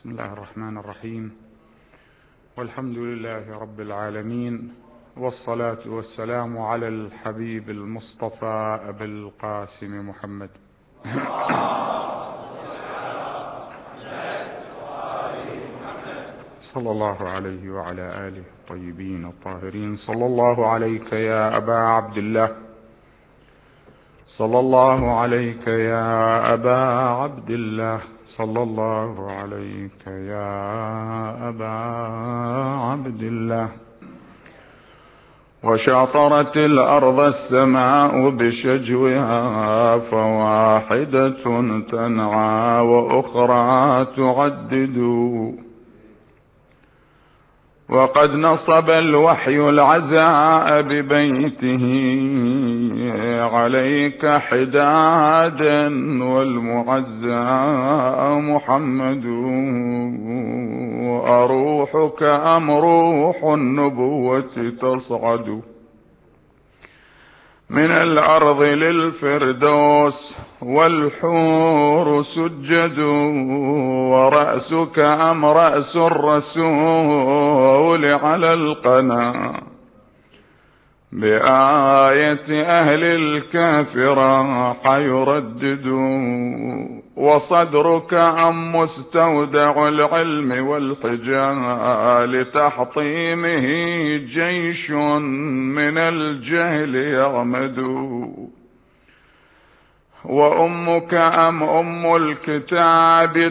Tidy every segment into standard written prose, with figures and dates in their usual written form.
بسم الله الرحمن الرحيم، والحمد لله رب العالمين، والصلاة والسلام على الحبيب المصطفى أبي القاسم محمد صلى الله عليه وعلى آله الطيبين الطاهرين. صلى الله عليك يا أبا عبد الله، صلى الله عليك يا أبا عبد الله، صلى الله عليك يا أبا عبد الله. وشاطرت الأرض السماء بشجوها، فواحدة تنعى وأخرى تعدد. وقد نصب الوحي العزاء ببيته عليك حدادا، والمعزى محمد. أروحك أم روح النبوة تصعد من الأرض للفردوس، والحور سجد. ورأسك أم رأس الرسول على القنا، بآية أهل الكافرة حيردد. وصدرك أم مستودع العلم والحجال، تحطيمه جيش من الجهل يغمد. وأمك أم أم الكتاب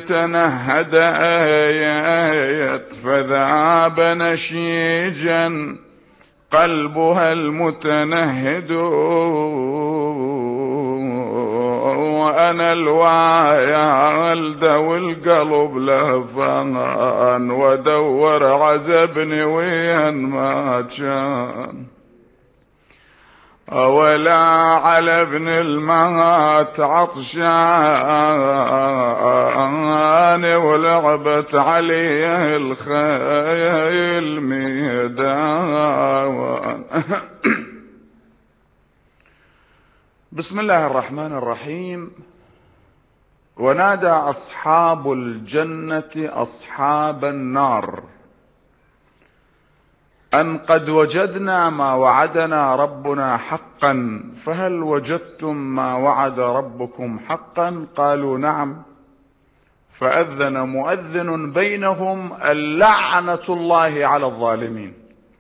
تنهدت، فذاب نشيجا قلبها المتنهد. وأنا الوالد والقلب لهفان، ودور عزبني وين ما كان. ولا على ابن المات عطشان، ولعبت عليه الخيل ميدان. بسم الله الرحمن الرحيم. ونادى أصحاب الجنة أصحاب النار أن قد وجدنا ما وعدنا ربنا حقا، فهل وجدتم ما وعد ربكم حقا؟ قالوا نعم. فأذن مؤذن بينهم اللعنة الله على الظالمين.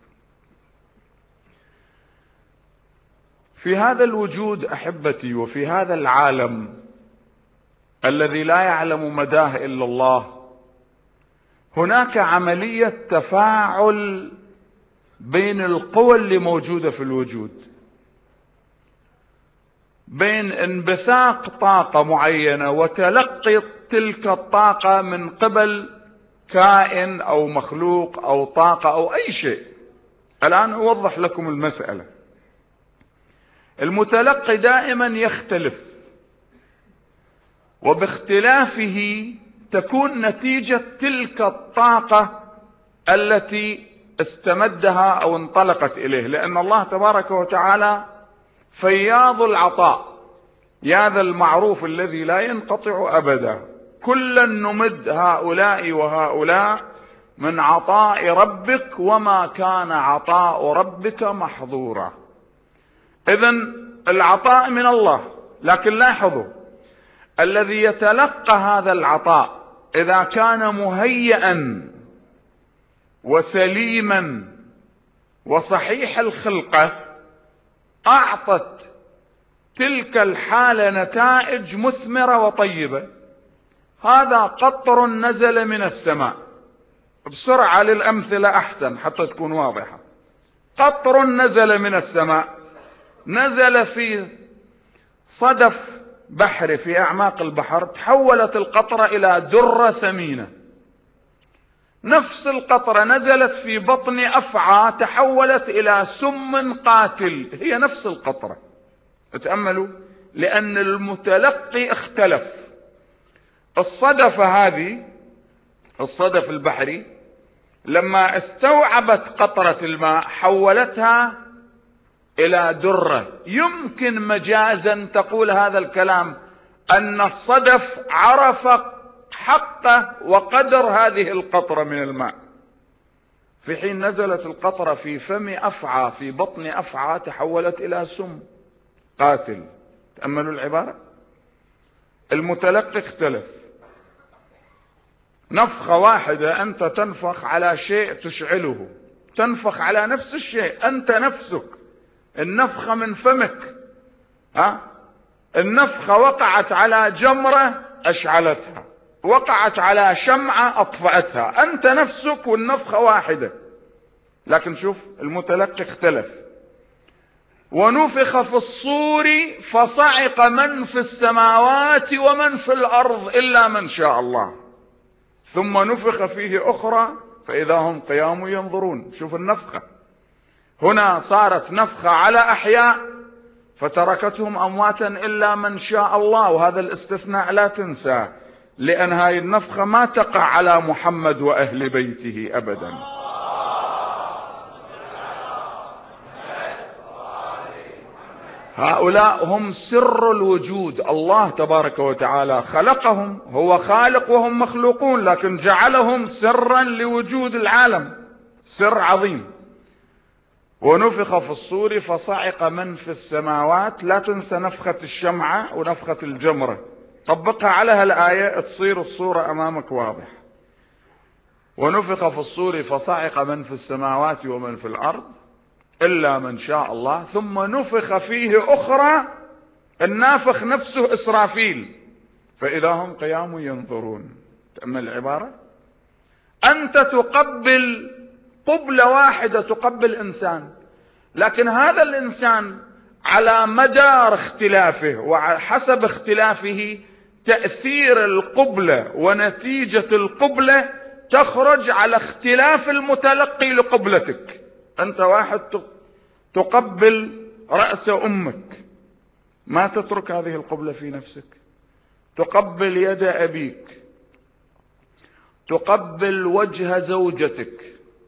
في هذا الوجود أحبتي، وفي هذا العالم الذي لا يعلم مداه إلا الله، هناك عملية تفاعل بين القوى اللي موجودة في الوجود، بين انبثاق طاقة معينة وتلقي تلك الطاقة من قبل كائن أو مخلوق أو طاقة أو أي شيء. الآن أوضح لكم المسألة. المتلقي دائما يختلف، وباختلافه تكون نتيجة تلك الطاقة التي استمدها أو انطلقت إليه، لأن الله تبارك وتعالى فياض العطاء، يا ذا المعروف الذي لا ينقطع أبدا. كلا نمد هؤلاء وهؤلاء من عطاء ربك، وما كان عطاء ربك محظورا. إذن العطاء من الله، لكن لاحظوا، الذي يتلقى هذا العطاء إذا كان مهيئا وسليما وصحيح الخلقة، أعطت تلك الحالة نتائج مثمرة وطيبة. هذا قطر نزل من السماء. بسرعة للأمثلة أحسن حتى تكون واضحة. قطر نزل من السماء، نزل في صدف بحر في أعماق البحر، تحولت القطرة إلى درة ثمينة. نفس القطرة نزلت في بطن أفعى، تحولت إلى سم قاتل. هي نفس القطرة. اتأملوا، لأن المتلقي اختلف. الصدفة هذه، الصدف البحري، لما استوعبت قطرة الماء حولتها إلى درة. يمكن مجازا تقول هذا الكلام أن الصدف عرف حق وقدر هذه القطرة من الماء، في حين نزلت القطرة في فم أفعى، في بطن أفعى، تحولت إلى سم قاتل. تأملوا العبارة. المتلقي اختلف. نفخة واحدة أنت تنفخ على شيء تشعله، تنفخ على نفس الشيء أنت نفسك، النفخة من فمك، النفخة وقعت على جمرة أشعلتها، وقعت على شمعة أطفأتها، أنت نفسك والنفخة واحدة. لكن شوف المتلقي اختلف. ونفخ في الصور فصعق من في السماوات ومن في الأرض إلا من شاء الله، ثم نفخ فيه أخرى فإذا هم قيام ينظرون. شوف النفخة هنا صارت نفخة على أحياء فتركتهم أمواتا إلا من شاء الله، وهذا الاستثناء لا تنسى، لأن هذه النفخة ما تقع على محمد وأهل بيته أبدا. هؤلاء هم سر الوجود، الله تبارك وتعالى خلقهم، هو خالق وهم مخلوقون، لكن جعلهم سرا لوجود العالم، سر عظيم. ونفخ في الصور فصعق من في السماوات، لا تنسى نفخة الشمعة ونفخة الجمرة، طبقها على هالآية تصير الصورة أمامك واضح. ونفخ في الصور فصعق من في السماوات ومن في الأرض إلا من شاء الله، ثم نفخ فيه أخرى، النافخ نفسه إسرافيل، فإذا هم قيام ينظرون. تأمل العبارة. أنت تقبل قبلة واحدة، تقبل إنسان، لكن هذا الإنسان على مدار اختلافه وحسب اختلافه تأثير القبلة ونتيجة القبلة تخرج على اختلاف المتلقي لقبلتك. أنت واحد تقبل رأس أمك، ما تترك هذه القبلة في نفسك، تقبل يد أبيك، تقبل وجه زوجتك،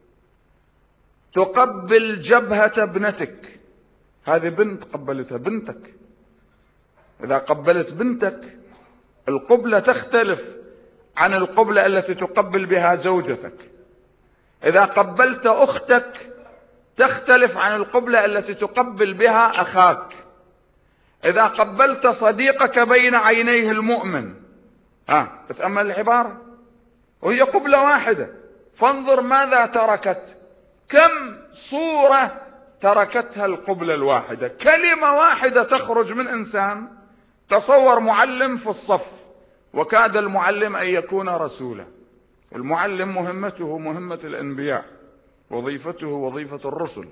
تقبل جبهة ابنتك. هذه بنت قبلتها بنتك، إذا قبلت بنتك القبلة تختلف عن القبلة التي تقبل بها زوجتك. إذا قبلت أختك تختلف عن القبلة التي تقبل بها أخاك. إذا قبلت صديقك بين عينيه المؤمن. تتأمل العبارة، وهي قبلة واحدة، فانظر ماذا تركت، كم صورة تركتها القبلة الواحدة. كلمة واحدة تخرج من إنسان. تصور معلم في الصف، وكاد المعلم أن يكون رسولا. المعلم مهمته مهمة الأنبياء، وظيفته وظيفة الرسل،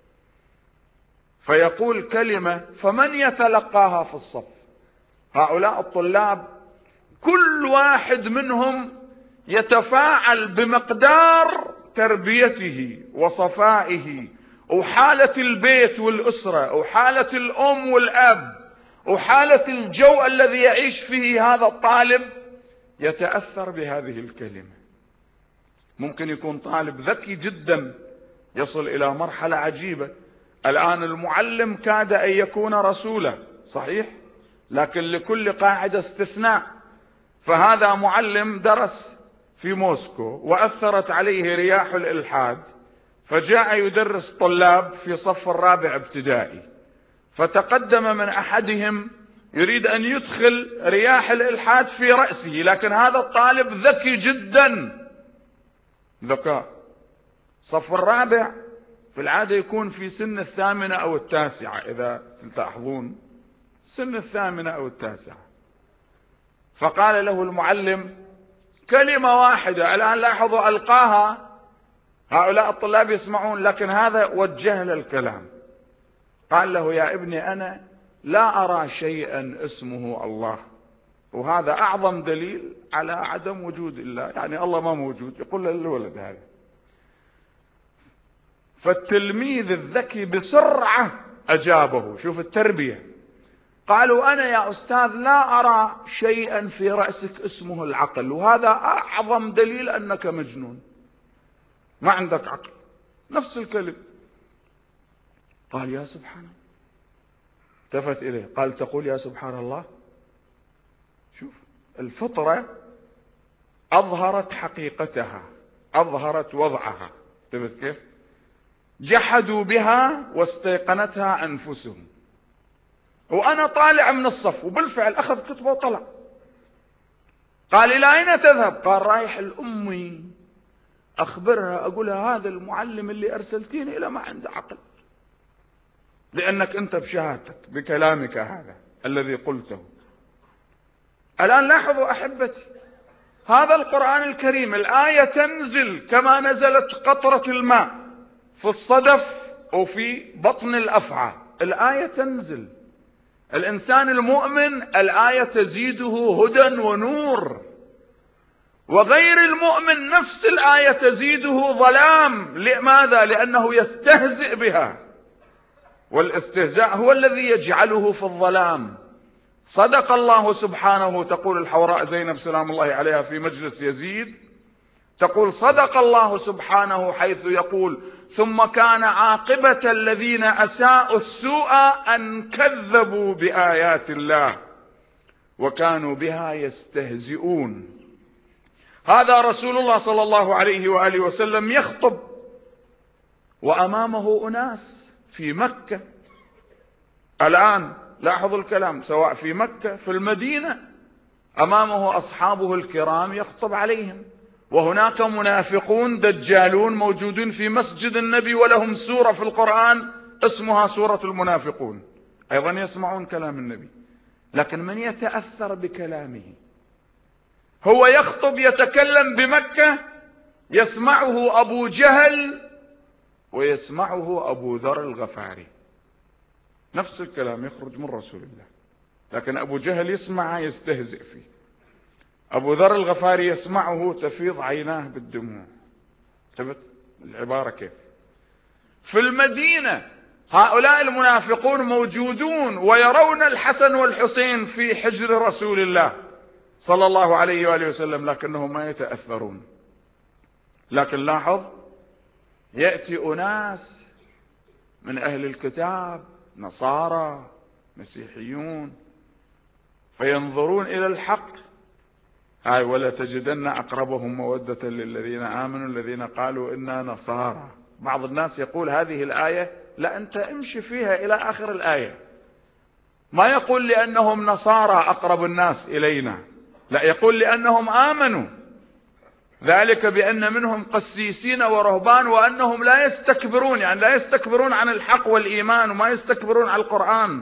فيقول كلمة فمن يتلقاها في الصف؟ هؤلاء الطلاب كل واحد منهم يتفاعل بمقدار تربيته وصفائه وحالة البيت والأسرة وحالة الأم والأب وحالة الجو الذي يعيش فيه هذا الطالب، يتأثر بهذه الكلمة. ممكن يكون طالب ذكي جدا يصل إلى مرحلة عجيبة. الآن المعلم كاد أن يكون رسولا، صحيح، لكن لكل قاعدة استثناء. فهذا معلم درس في موسكو وأثرت عليه رياح الإلحاد، فجاء يدرس طلاب في صف الرابع ابتدائي، فتقدم من أحدهم يريد أن يدخل رياح الإلحاد في رأسه، لكن هذا الطالب ذكي جدا، ذكاء. صف الرابع في العادة يكون في سن 8 أو 9، إذا تلاحظون سن 8 أو 9. فقال له المعلم كلمة واحدة، الآن لاحظوا ألقاها، هؤلاء الطلاب يسمعون، لكن هذا وجه له الكلام. قال له يا ابني أنا لا أرى شيئا اسمه الله، وهذا أعظم دليل على عدم وجود الله، يعني الله ما موجود. يقول للولد هذا. فالتلميذ الذكي بسرعة أجابه. شوف التربية. قالوا أنا يا أستاذ لا أرى شيئا في رأسك اسمه العقل، وهذا أعظم دليل أنك مجنون، ما عندك عقل. نفس الكلمة. قال يا سبحان الله. التفت إليه قال تقول يا سبحان الله؟ شوف الفطرة أظهرت حقيقتها، أظهرت وضعها. انتبهت كيف؟ جحدوا بها واستيقنتها أنفسهم. وأنا طالع من الصف، وبالفعل أخذ كتبه وطلع. قال إلى أين تذهب؟ قال رايح لأمي أخبرها، أقولها هذا المعلم اللي أرسلتيني إلى ما عنده عقل، لأنك أنت بشهادتك بكلامك هذا الذي قلته. الآن لاحظوا أحبتي، هذا القرآن الكريم الآية تنزل كما نزلت قطرة الماء في الصدف وفي بطن الأفعى. الآية تنزل، الإنسان المؤمن الآية تزيده هدى ونور، وغير المؤمن نفس الآية تزيده ظلام. لماذا؟ لأنه يستهزئ بها، والاستهزاء هو الذي يجعله في الظلام. صدق الله سبحانه. تقول الحوراء زينب سلام الله عليها في مجلس يزيد، تقول صدق الله سبحانه حيث يقول: ثم كان عاقبة الذين أساءوا السوء أن كذبوا بآيات الله وكانوا بها يستهزئون. هذا رسول الله صلى الله عليه وآله وسلم يخطب، وأمامه أناس في مكة. الآن لاحظوا الكلام، سواء في مكة في المدينة، أمامه أصحابه الكرام يخطب عليهم، وهناك منافقون دجالون موجودون في مسجد النبي، ولهم سورة في القرآن اسمها سورة المنافقون، أيضا يسمعون كلام النبي. لكن من يتأثر بكلامه؟ هو يخطب يتكلم بمكة، يسمعه أبو جهل ويسمعه أبو ذر الغفاري، نفس الكلام يخرج من رسول الله، لكن أبو جهل يسمعه يستهزئ فيه، أبو ذر الغفاري يسمعه تفيض عيناه بالدموع. انتبهت العبارة كيف؟ في المدينة هؤلاء المنافقون موجودون ويرون الحسن والحسين في حجر رسول الله صلى الله عليه وآله وسلم، لكنهم ما يتأثرون. لكن لاحظ، يأتي أناس من أهل الكتاب، نصارى مسيحيون، فينظرون إلى الحق، هاي ولا تجدن أقربهم مودة للذين آمنوا الذين قالوا إنا نصارى. بعض الناس يقول هذه الآية، لا أنت امشي فيها إلى آخر الآية، ما يقول لأنهم نصارى أقرب الناس إلينا، لا، يقول لأنهم آمنوا، ذلك بأن منهم قسيسين ورهبان وأنهم لا يستكبرون، يعني لا يستكبرون عن الحق والإيمان وما يستكبرون عن القرآن.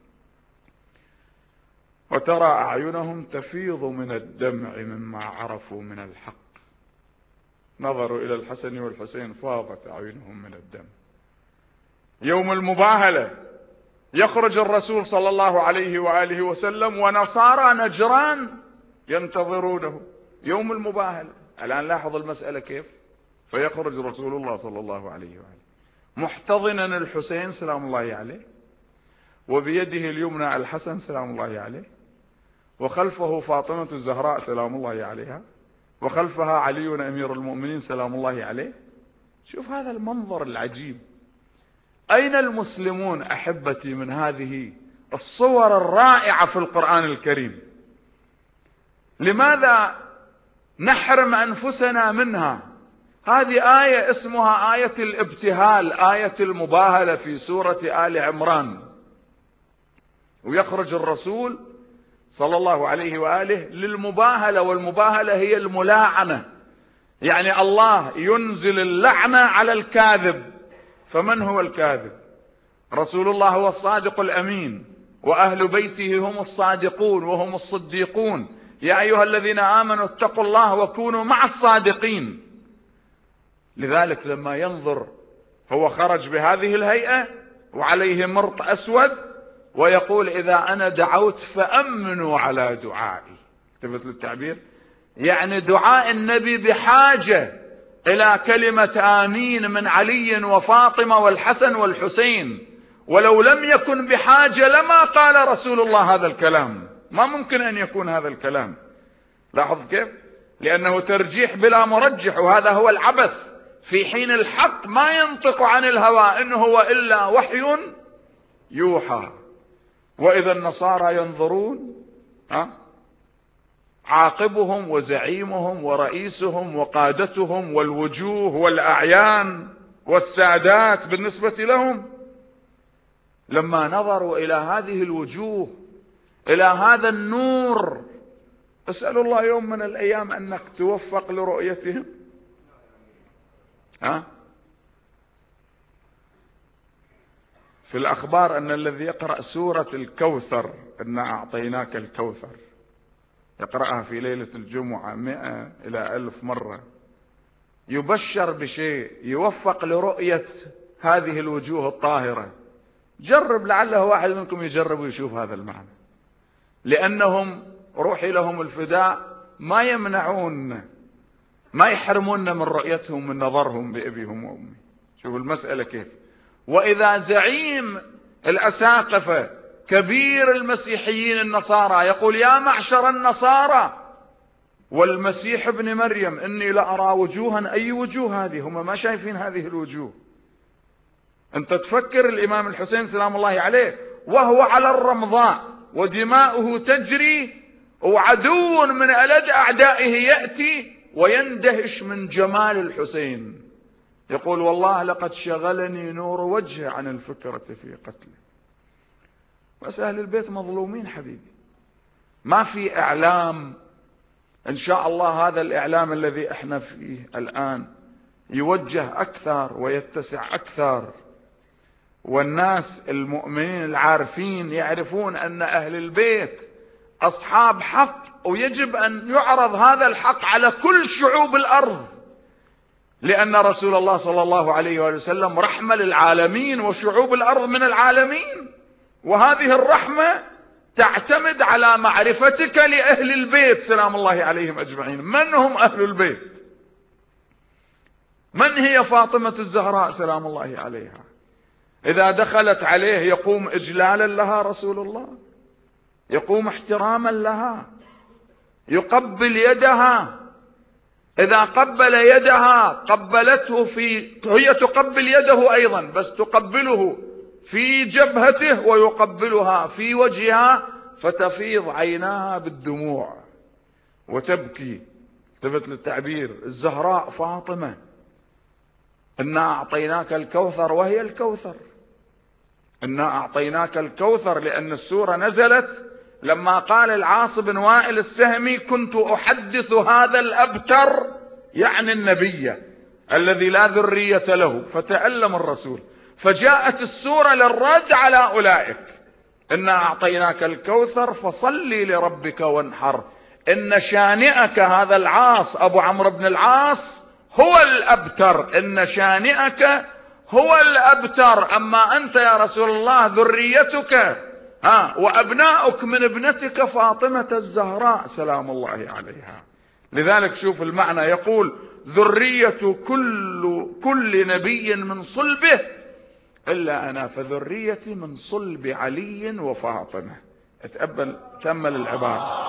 وترى أعينهم تفيض من الدمع مما عرفوا من الحق، نظروا إلى الحسن والحسين فاضت أعينهم من الدم. يوم المباهلة يخرج الرسول صلى الله عليه وآله وسلم ونصارى نجران ينتظرونه يوم المباهلة. الآن لاحظ المسألة كيف؟ فيخرج رسول الله صلى الله عليه وآله محتضنا الحسين سلام الله عليه، وبيده اليمنى الحسن سلام الله عليه، وخلفه فاطمة الزهراء سلام الله عليها، وخلفها علي أمير المؤمنين سلام الله عليه. شوف هذا المنظر العجيب. أين المسلمون أحبتي من هذه الصور الرائعة في القرآن الكريم؟ لماذا نحرم أنفسنا منها؟ هذه آية اسمها آية الابتهال، آية المباهلة في سورة آل عمران. ويخرج الرسول صلى الله عليه وآله للمباهلة، والمباهلة هي الملاعنة، يعني الله ينزل اللعنة على الكاذب. فمن هو الكاذب؟ رسول الله هو الصادق الأمين، وأهل بيته هم الصادقون وهم الصديقون. يا أيها الذين آمنوا اتقوا الله وكونوا مع الصادقين. لذلك لما ينظر، هو خرج بهذه الهيئة وعليه مرط أسود، ويقول إذا أنا دعوت فأمنوا على دعائي. انتبهت للتعبير؟ يعني دعاء النبي بحاجة إلى كلمة آمين من علي وفاطمة والحسن والحسين، ولو لم يكن بحاجة لما قال رسول الله هذا الكلام، ما ممكن أن يكون هذا الكلام. لاحظ كيف؟ لأنه ترجيح بلا مرجح، وهذا هو العبث، في حين الحق ما ينطق عن الهوى إن هو إلا وحي يوحى. وإذا النصارى ينظرون عاقبهم وزعيمهم ورئيسهم وقادتهم والوجوه والأعيان والسادات بالنسبة لهم. لما نظروا إلى هذه الوجوه، إلى هذا النور، أسأل الله يوم من الأيام أنك توفق لرؤيتهم. في الأخبار أن الذي يقرأ سورة الكوثر، إنا أعطيناك الكوثر، يقرأها في ليلة الجمعة 100 إلى 1000 مرة، يبشر بشيء، يوفق لرؤية هذه الوجوه الطاهرة. جرب، لعله واحد منكم يجرب ويشوف هذا المعنى، لأنهم روحي لهم الفداء ما يمنعون، ما يحرمون من رؤيتهم، من نظرهم بأبيهم وأمي. شوفوا المسألة كيف. وإذا زعيم الأساقفة كبير المسيحيين النصارى يقول يا معشر النصارى والمسيح ابن مريم إني لأرى وجوها، أي وجوه هذه؟ هم ما شايفين هذه الوجوه. أنت تفكر الإمام الحسين سلام الله عليه وهو على الرمضاء ودماؤه تجري وعدو من ألد أعدائه يأتي ويندهش من جمال الحسين، يقول والله لقد شغلني نور وجهه عن الفكرة في قتله. بس أهل البيت مظلومين حبيبي، ما في إعلام. إن شاء الله هذا الإعلام الذي احنا فيه الآن يوجه أكثر ويتسع أكثر، والناس المؤمنين العارفين يعرفون أن أهل البيت أصحاب حق، ويجب أن يعرض هذا الحق على كل شعوب الأرض، لأن رسول الله صلى الله عليه وسلم رحمة للعالمين وشعوب الأرض من العالمين. وهذه الرحمة تعتمد على معرفتك لأهل البيت سلام الله عليهم أجمعين. من هم أهل البيت؟ من هي فاطمة الزهراء سلام الله عليها؟ إذا دخلت عليه يقوم إجلالا لها رسول الله، يقوم احتراما لها، يقبل يدها، إذا قبل يدها قبلته هي تقبل يده أيضا، بس تقبله في جبهته ويقبلها في وجهها، فتفيض عيناها بالدموع وتبكي. التفت للتعبير، الزهراء فاطمة إنا أعطيناك الكوثر، وهي الكوثر. إنا أعطيناك الكوثر لأن السورة نزلت لما قال العاص بن وائل السهمي كنت أحدث هذا الأبتر، يعني النبي الذي لا ذرية له، فتألم الرسول، فجاءت السورة للرد على أولئك. إنا أعطيناك الكوثر فصل لربك وانحر، إن شانئك، هذا العاص أبو عمرو بن العاص، هو الأبتر، إن شانئك هو الأبتر. أما أنت يا رسول الله ذريتك وأبناؤك من ابنتك فاطمة الزهراء سلام الله عليها. لذلك شوف المعنى، يقول ذرية كل نبي من صلبه إلا أنا، فذريتي من صلب علي وفاطمة. تأمل العبارة.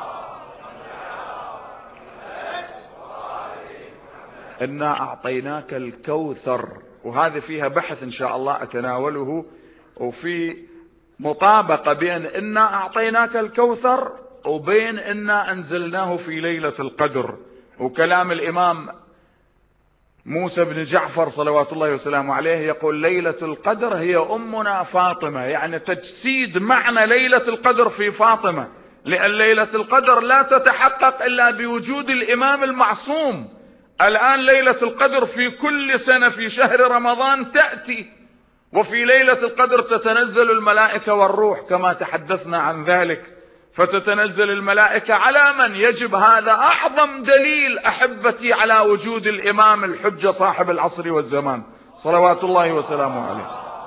إنا أعطيناك الكوثر، وهذه فيها بحث إن شاء الله أتناوله، وفي مطابقة بين إنا أعطيناك الكوثر وبين إنا أنزلناه في ليلة القدر. وكلام الإمام موسى بن جعفر صلوات الله وسلامه عليه يقول ليلة القدر هي أمنا فاطمة، يعني تجسيد معنى ليلة القدر في فاطمة، لأن ليلة القدر لا تتحقق إلا بوجود الإمام المعصوم. الآن ليلة القدر في كل سنة في شهر رمضان تأتي، وفي ليلة القدر تتنزل الملائكة والروح كما تحدثنا عن ذلك، فتتنزل الملائكة على من؟ يجب هذا أعظم دليل أحبتي على وجود الإمام الحجة صاحب العصر والزمان صلوات الله وسلامه عليه.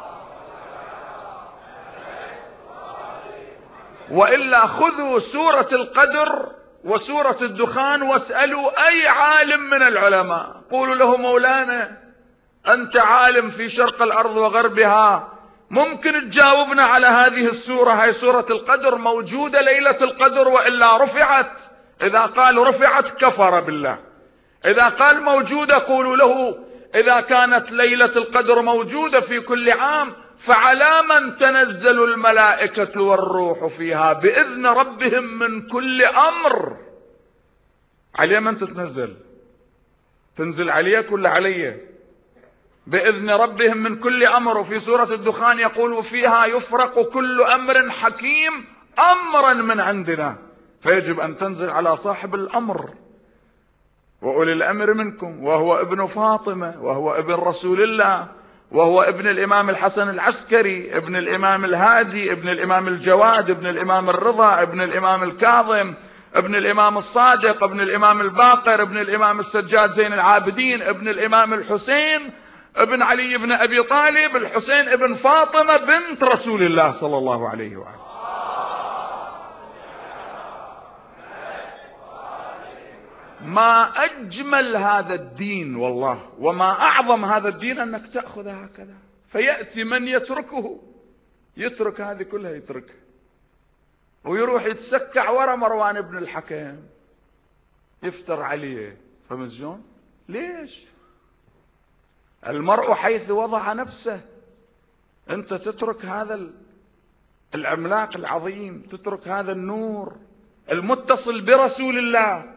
وإلا خذوا سورة القدر وسورة الدخان واسألوا أي عالم من العلماء، قولوا له مولانا أنت عالم في شرق الأرض وغربها، ممكن تجاوبنا على هذه السورة؟ هاي سورة القدر موجودة ليلة القدر وإلا رفعت؟ إذا قال رفعت كفر بالله، إذا قال موجودة قولوا له إذا كانت ليلة القدر موجودة في كل عام فعلى من تنزل الملائكة والروح فيها بإذن ربهم من كل أمر. عليه من تتنزل؟ تنزل عليك ولا علي؟ بإذن ربهم من كل أمر. وفي سورة الدخان يقول فيها يفرق كل أمر حكيم أمرا من عندنا، فيجب أن تنزل على صاحب الأمر وأولي الأمر منكم، وهو ابن فاطمة، وهو ابن رسول الله، وهو ابن الإمام الحسن العسكري، ابن الإمام الهادي، ابن الإمام الجواد، ابن الإمام الرضا، ابن الإمام الكاظم، ابن الإمام الصادق، ابن الإمام الباقر، ابن الإمام السجاد زين العابدين، ابن الإمام الحسين، ابن علي بن أبي طالب، الحسين ابن فاطمة بنت رسول الله صلى الله عليه وآله. ما أجمل هذا الدين والله، وما أعظم هذا الدين أنك تأخذ هكذا. فيأتي من يتركه، يترك هذه كلها، يتركها ويروح يتسكع ورا مروان بن الحكم، يفتر عليه. فهمت شلون؟ ليش؟ المرء حيث وضع نفسه. أنت تترك هذا العملاق العظيم، تترك هذا النور المتصل برسول الله،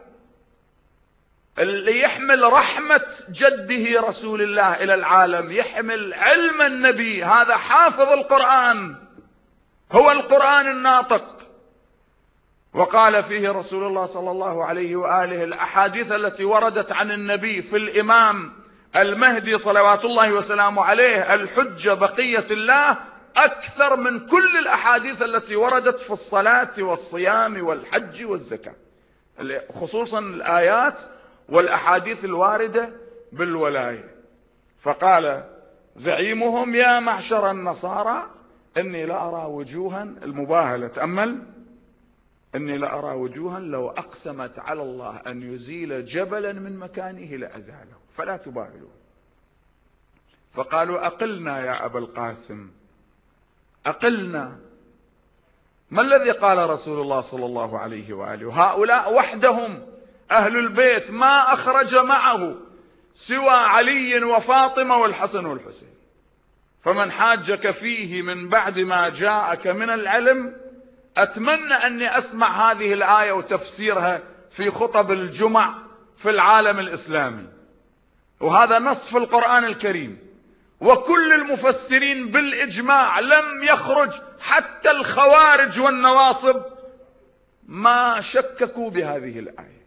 اللي يحمل رحمة جده رسول الله إلى العالم، يحمل علم النبي، هذا حافظ القرآن، هو القرآن الناطق. وقال فيه رسول الله صلى الله عليه وآله الأحاديث التي وردت عن النبي في الإمام المهدي صلوات الله وسلامه عليه الحجة بقية الله أكثر من كل الأحاديث التي وردت في الصلاة والصيام والحج والزكاة، خصوصا الآيات والأحاديث الواردة بالولاية. فقال زعيمهم يا معشر النصارى إني لأرى وجوها، المباهلة، تأمل، إني لأرى وجوها لو أقسمت على الله أن يزيل جبلا من مكانه لأزاله فلا تباهلوا. فقالوا أقلنا يا أبا القاسم، أقلنا. ما الذي قال رسول الله صلى الله عليه وآله؟ وهؤلاء وحدهم أهل البيت ما أخرج معه سوى علي وفاطمة والحسن والحسين. فمن حاجك فيه من بعد ما جاءك من العلم، أتمنى أني أسمع هذه الآية وتفسيرها في خطب الجمع في العالم الإسلامي، وهذا نص في القرآن الكريم. وكل المفسرين بالإجماع لم يخرج، حتى الخوارج والنواصب ما شككوا بهذه الآية.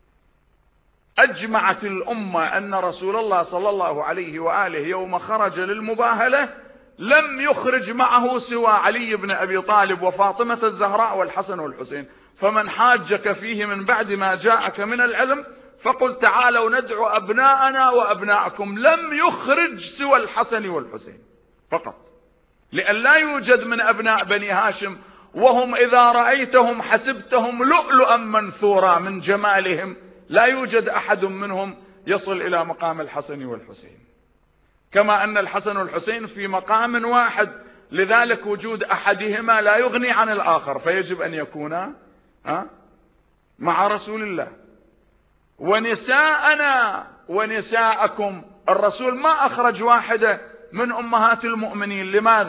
أجمعت الأمة أن رسول الله صلى الله عليه وآله يوم خرج للمباهلة لم يخرج معه سوى علي بن أبي طالب وفاطمة الزهراء والحسن والحسين. فمن حاجك فيه من بعد ما جاءك من العلم فقل تعالوا ندعو أبناءنا وأبناءكم. لم يخرج سوى الحسن والحسين فقط، لأن لا يوجد من أبناء بني هاشم، وهم إذا رأيتهم حسبتهم لؤلؤا منثورا من جمالهم، لا يوجد أحد منهم يصل إلى مقام الحسن والحسين، كما أن الحسن والحسين في مقام واحد، لذلك وجود أحدهما لا يغني عن الآخر، فيجب أن يكونا مع رسول الله. ونساءنا ونساءكم، الرسول ما أخرج واحدة من أمهات المؤمنين.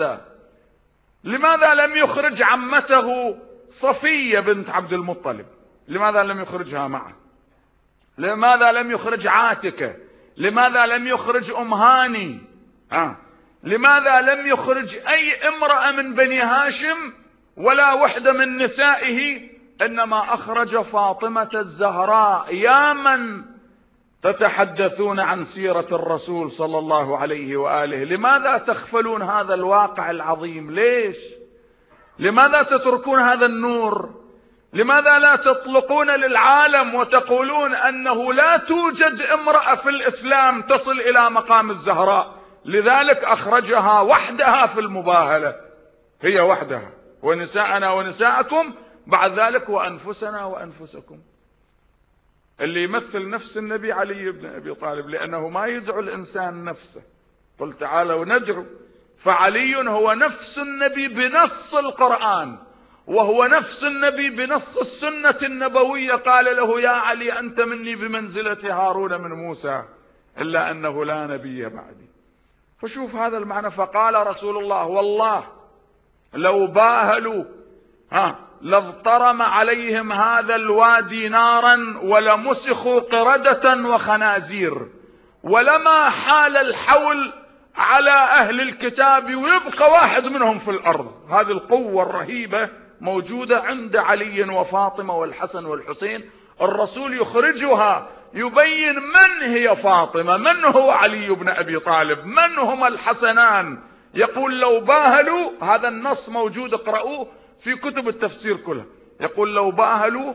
لماذا لم يخرج عمته صفية بنت عبد المطلب؟ لماذا لم يخرجها معه؟ لماذا لم يخرج عاتكة؟ لماذا لم يخرج أم هاني؟ لماذا لم يخرج أي امرأة من بني هاشم ولا وحدة من نسائه؟ إنما أخرج فاطمة الزهراء. يا من تتحدثون عن سيرة الرسول صلى الله عليه وآله، لماذا تغفلون هذا الواقع العظيم؟ ليش؟ لماذا تتركون هذا النور؟ لماذا لا تطلقون للعالم وتقولون أنه لا توجد امرأة في الإسلام تصل إلى مقام الزهراء؟ لذلك أخرجها وحدها في المباهلة، هي وحدها، ونساءنا ونساءكم، بعد ذلك وأنفسنا وأنفسكم. اللي يمثل نفس النبي علي بن أبي طالب، لأنه ما يدعو الإنسان نفسه. قل تعالوا ندعو، فعلي هو نفس النبي بنص القرآن، وهو نفس النبي بنص السنة النبوية. قال له يا علي أنت مني بمنزلة هارون من موسى، إلا أنه لا نبي بعدي. فشوف هذا المعنى. فقال رسول الله والله لو باهلوا لاضطرم عليهم هذا الوادي نارا ولمسخوا قردة وخنازير، ولما حال الحول على أهل الكتاب ويبقى واحد منهم في الأرض. هذه القوة الرهيبة موجودة عند علي وفاطمة والحسن والحسين. الرسول يخرجها، يبين من هي فاطمة، من هو علي بن أبي طالب، من هما الحسنان. يقول لو باهلوا، هذا النص موجود اقرأوه في كتب التفسير كلها، يقول لو باهلوا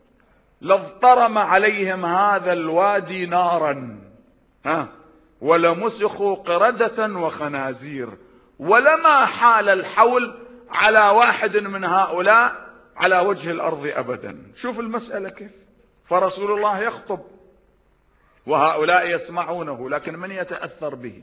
لاضطرم عليهم هذا الوادي نارا ولمسخوا قردة وخنازير، ولما حال الحول على واحد من هؤلاء على وجه الأرض أبدا. شوف المسألة كيف. فرسول الله يخطب وهؤلاء يسمعونه، لكن من يتأثر به؟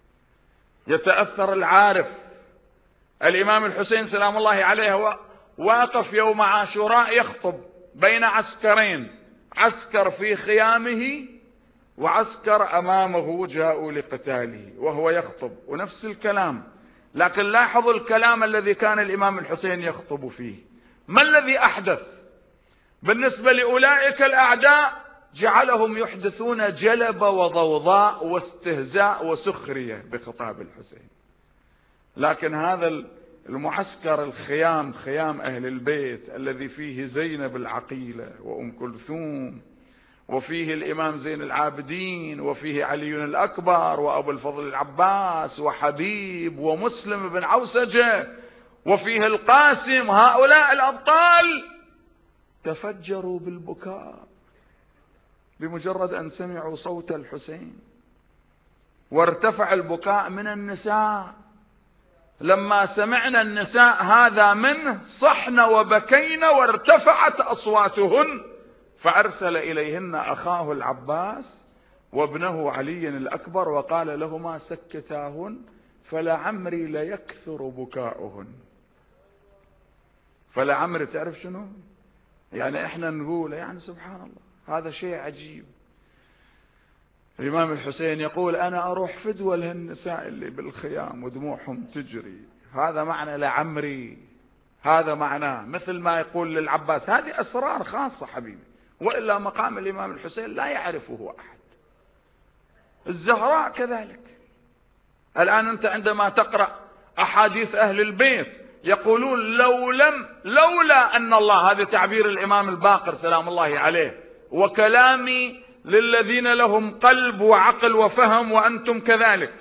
يتأثر العارف. الإمام الحسين سلام الله عليه واقف يوم عاشوراء يخطب بين عسكرين، عسكر في خيامه وعسكر أمامه جاءوا لقتاله، وهو يخطب ونفس الكلام. لكن لاحظوا الكلام الذي كان الإمام الحسين يخطب فيه. ما الذي أحدث بالنسبة لأولئك الأعداء؟ جعلهم يحدثون جلب وضوضاء واستهزاء وسخرية بخطاب الحسين. لكن هذا المعسكر الخيام، خيام أهل البيت الذي فيه زينب العقيلة وأم كلثوم، وفيه الإمام زين العابدين، وفيه علي الأكبر وأبو الفضل العباس وحبيب ومسلم بن عوسجة، وفيه القاسم، هؤلاء الأبطال تفجروا بالبكاء بمجرد أن سمعوا صوت الحسين، وارتفع البكاء من النساء. لما سمعنا النساء هذا منه صحن وبكين وارتفعت أصواتهن، فأرسل إليهن أخاه العباس وابنه علي الأكبر وقال لهما سكتاهن فلعمري ليكثر بكاؤهن. فلعمري تعرف شنو؟ يعني احنا نقول يعني سبحان الله، هذا شيء عجيب. الإمام الحسين يقول أنا أروح فدوى لهالنساء اللي بالخيام ودموعهم تجري، هذا معنى لعمري، هذا معناه. مثل ما يقول للعباس، هذه أسرار خاصة حبيبي، وإلا مقام الإمام الحسين لا يعرفه أحد. الزهراء كذلك. الآن أنت عندما تقرأ أحاديث أهل البيت يقولون لولا أن الله، هذا تعبير الإمام الباقر سلام الله عليه، وكلامي للذين لهم قلب وعقل وفهم وأنتم كذلك،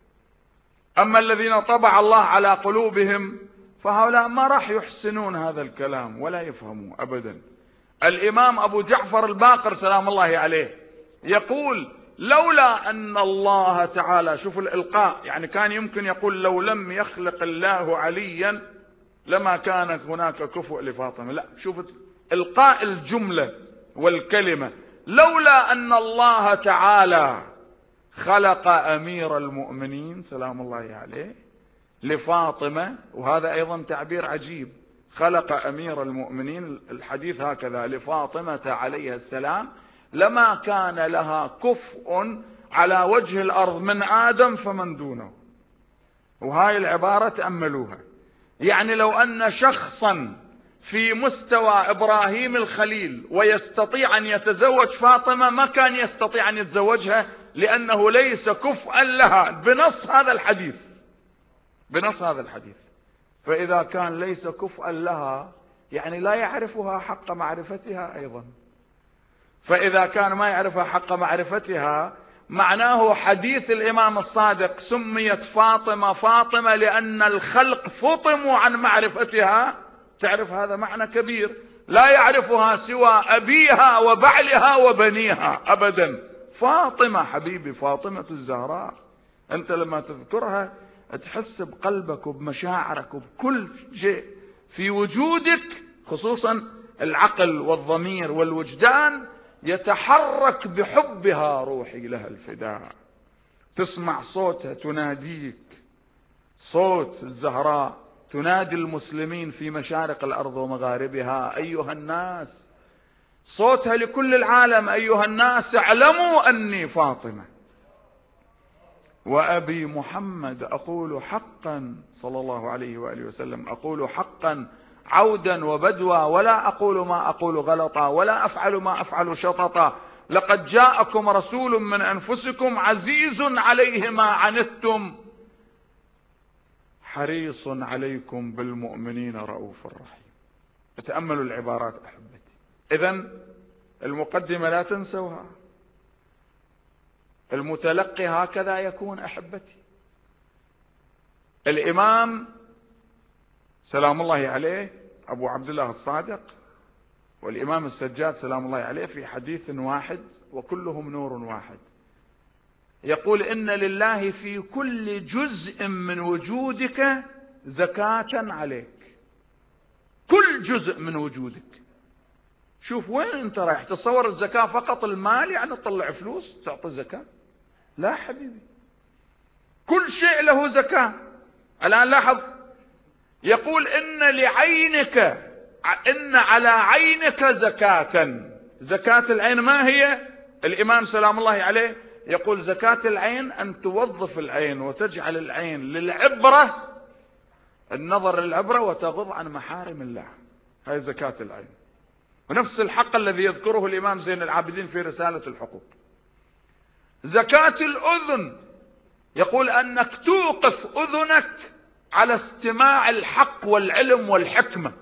أما الذين طبع الله على قلوبهم فهؤلاء ما راح يحسنون هذا الكلام ولا يفهموا أبدا. الإمام أبو جعفر الباقر سلام الله عليه يقول لولا أن الله تعالى، شوف الإلقاء، يعني كان يمكن يقول لو لم يخلق الله عليا لما كان هناك كفؤ لفاطمة، لا، شوف إلقاء الجملة والكلمة، لولا أن الله تعالى خلق أمير المؤمنين سلام الله عليه لفاطمة، وهذا أيضا تعبير عجيب، خلق أمير المؤمنين، الحديث هكذا، لفاطمة عليها السلام، لما كان لها كفء على وجه الأرض من آدم فمن دونه. وهاي العبارة تأملوها، يعني لو أن شخصا في مستوى إبراهيم الخليل ويستطيع أن يتزوج فاطمة ما كان يستطيع أن يتزوجها، لأنه ليس كفءا لها بنص هذا الحديث، بنص هذا الحديث. فإذا كان ليس كفءا لها يعني لا يعرفها حق معرفتها أيضا. فإذا كان ما يعرفها حق معرفتها معناه حديث الإمام الصادق سميت فاطمة فاطمة لأن الخلق فطموا عن معرفتها. تعرف هذا معنى كبير، لا يعرفها سوى أبيها وبعلها وبنيها أبدا. فاطمة حبيبي، فاطمة الزهراء، أنت لما تذكرها تحس بقلبك وبمشاعرك وبكل شيء في وجودك، خصوصا العقل والضمير والوجدان يتحرك بحبها، روحي لها الفداء. تسمع صوتها تناديك، صوت الزهراء تنادي المسلمين في مشارق الأرض ومغاربها، أيها الناس، صوتها لكل العالم، أيها الناس اعلموا أني فاطمة وأبي محمد، أقول حقا صلى الله عليه وآله وسلم، أقول حقا عودا وبدوا، ولا أقول ما أقول غلطا، ولا أفعل ما أفعل شططا. لقد جاءكم رسول من أنفسكم عزيز عليه ما عنتم حريص عليكم بالمؤمنين رؤوف رحيم. تأملوا العبارات أحبتي. إذن المقدمة لا تنسوها، المتلقي هكذا يكون أحبتي. الإمام سلام الله عليه أبو عبد الله الصادق والإمام السجاد سلام الله عليه في حديث واحد وكلهم نور واحد يقول: إن لله في كل جزء من وجودك زكاة عليك. كل جزء من وجودك. شوف وين انت رايح؟ تصور الزكاة فقط المال، يعني تطلع فلوس تعطي زكاة؟ لا حبيبي، كل شيء له زكاة. الآن لاحظ، يقول إن لعينك، إن على عينك زكاة. زكاة العين ما هي؟ الإمام سلام الله عليه يقول: زكاة العين أن توظف العين وتجعل العين للعبرة، النظر للعبرة، وتغض عن محارم الله. هاي زكاة العين. ونفس الحق الذي يذكره الإمام زين العابدين في رسالة الحقوق. زكاة الأذن يقول أنك توقف أذنك على استماع الحق والعلم والحكمة،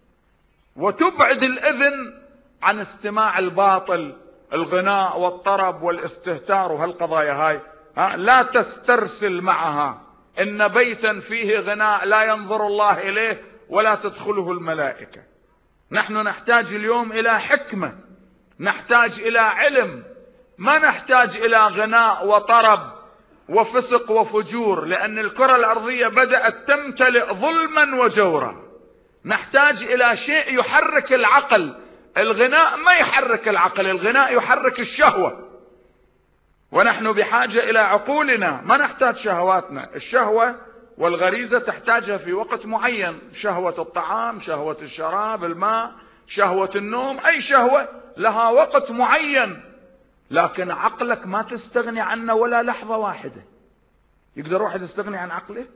وتبعد الأذن عن استماع الباطل، الغناء والطرب والاستهتار وهالقضايا هاي. لا تسترسل معها. إن بيتا فيه غناء لا ينظر الله إليه ولا تدخله الملائكة. نحن نحتاج اليوم إلى حكمة، نحتاج إلى علم، ما نحتاج إلى غناء وطرب وفسق وفجور، لأن الكرة الأرضية بدأت تمتلئ ظلما وجورا. نحتاج إلى شيء يحرك العقل. الغناء ما يحرك العقل، الغناء يحرك الشهوة، ونحن بحاجة إلى عقولنا، ما نحتاج شهواتنا. الشهوة والغريزة تحتاجها في وقت معين، شهوة الطعام، شهوة الشراب، الماء، شهوة النوم، أي شهوة لها وقت معين. لكن عقلك ما تستغني عنه ولا لحظة واحدة. يقدر واحد يستغني عن عقله؟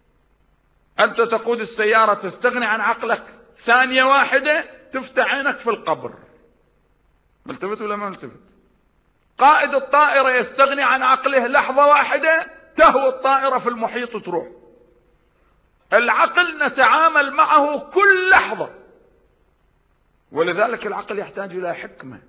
أنت تقود السيارة تستغني عن عقلك؟ ثانية واحدة تفتح عينك في القبر. ملتفت ولا ما ملتفت؟ قائد الطائرة يستغني عن عقله لحظة واحدة تهوي الطائرة في المحيط وتروح. العقل نتعامل معه كل لحظة، ولذلك العقل يحتاج إلى حكمة،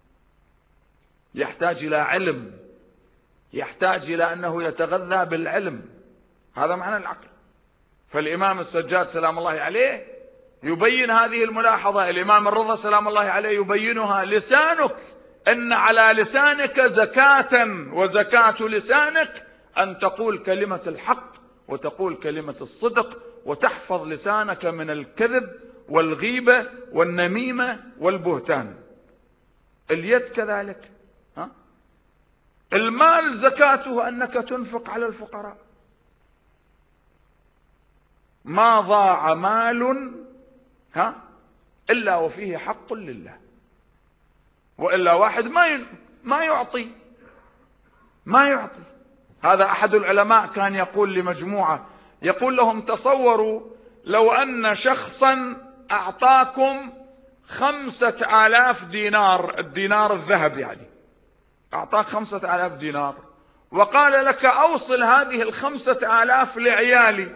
يحتاج إلى علم، يحتاج إلى أنه يتغذى بالعلم. هذا معنى العقل. فالإمام السجاد سلام الله عليه يبين هذه الملاحظة، الإمام الرضا سلام الله عليه يبينها: لسانك، إن على لسانك زكاة، وزكاة لسانك أن تقول كلمة الحق وتقول كلمة الصدق، وتحفظ لسانك من الكذب والغيبة والنميمة والبهتان. اليد كذلك. المال زكاته أنك تنفق على الفقراء. ما ضاع مال إلا وفيه حق لله، وإلا واحد ما يعطي. هذا أحد العلماء كان يقول لمجموعة، يقول لهم: تصوروا لو أن شخصا أعطاكم 5000 دينار، الدينار الذهب يعني، أعطاك 5000 دينار وقال لك: أوصل هذه 5000 لعيالي،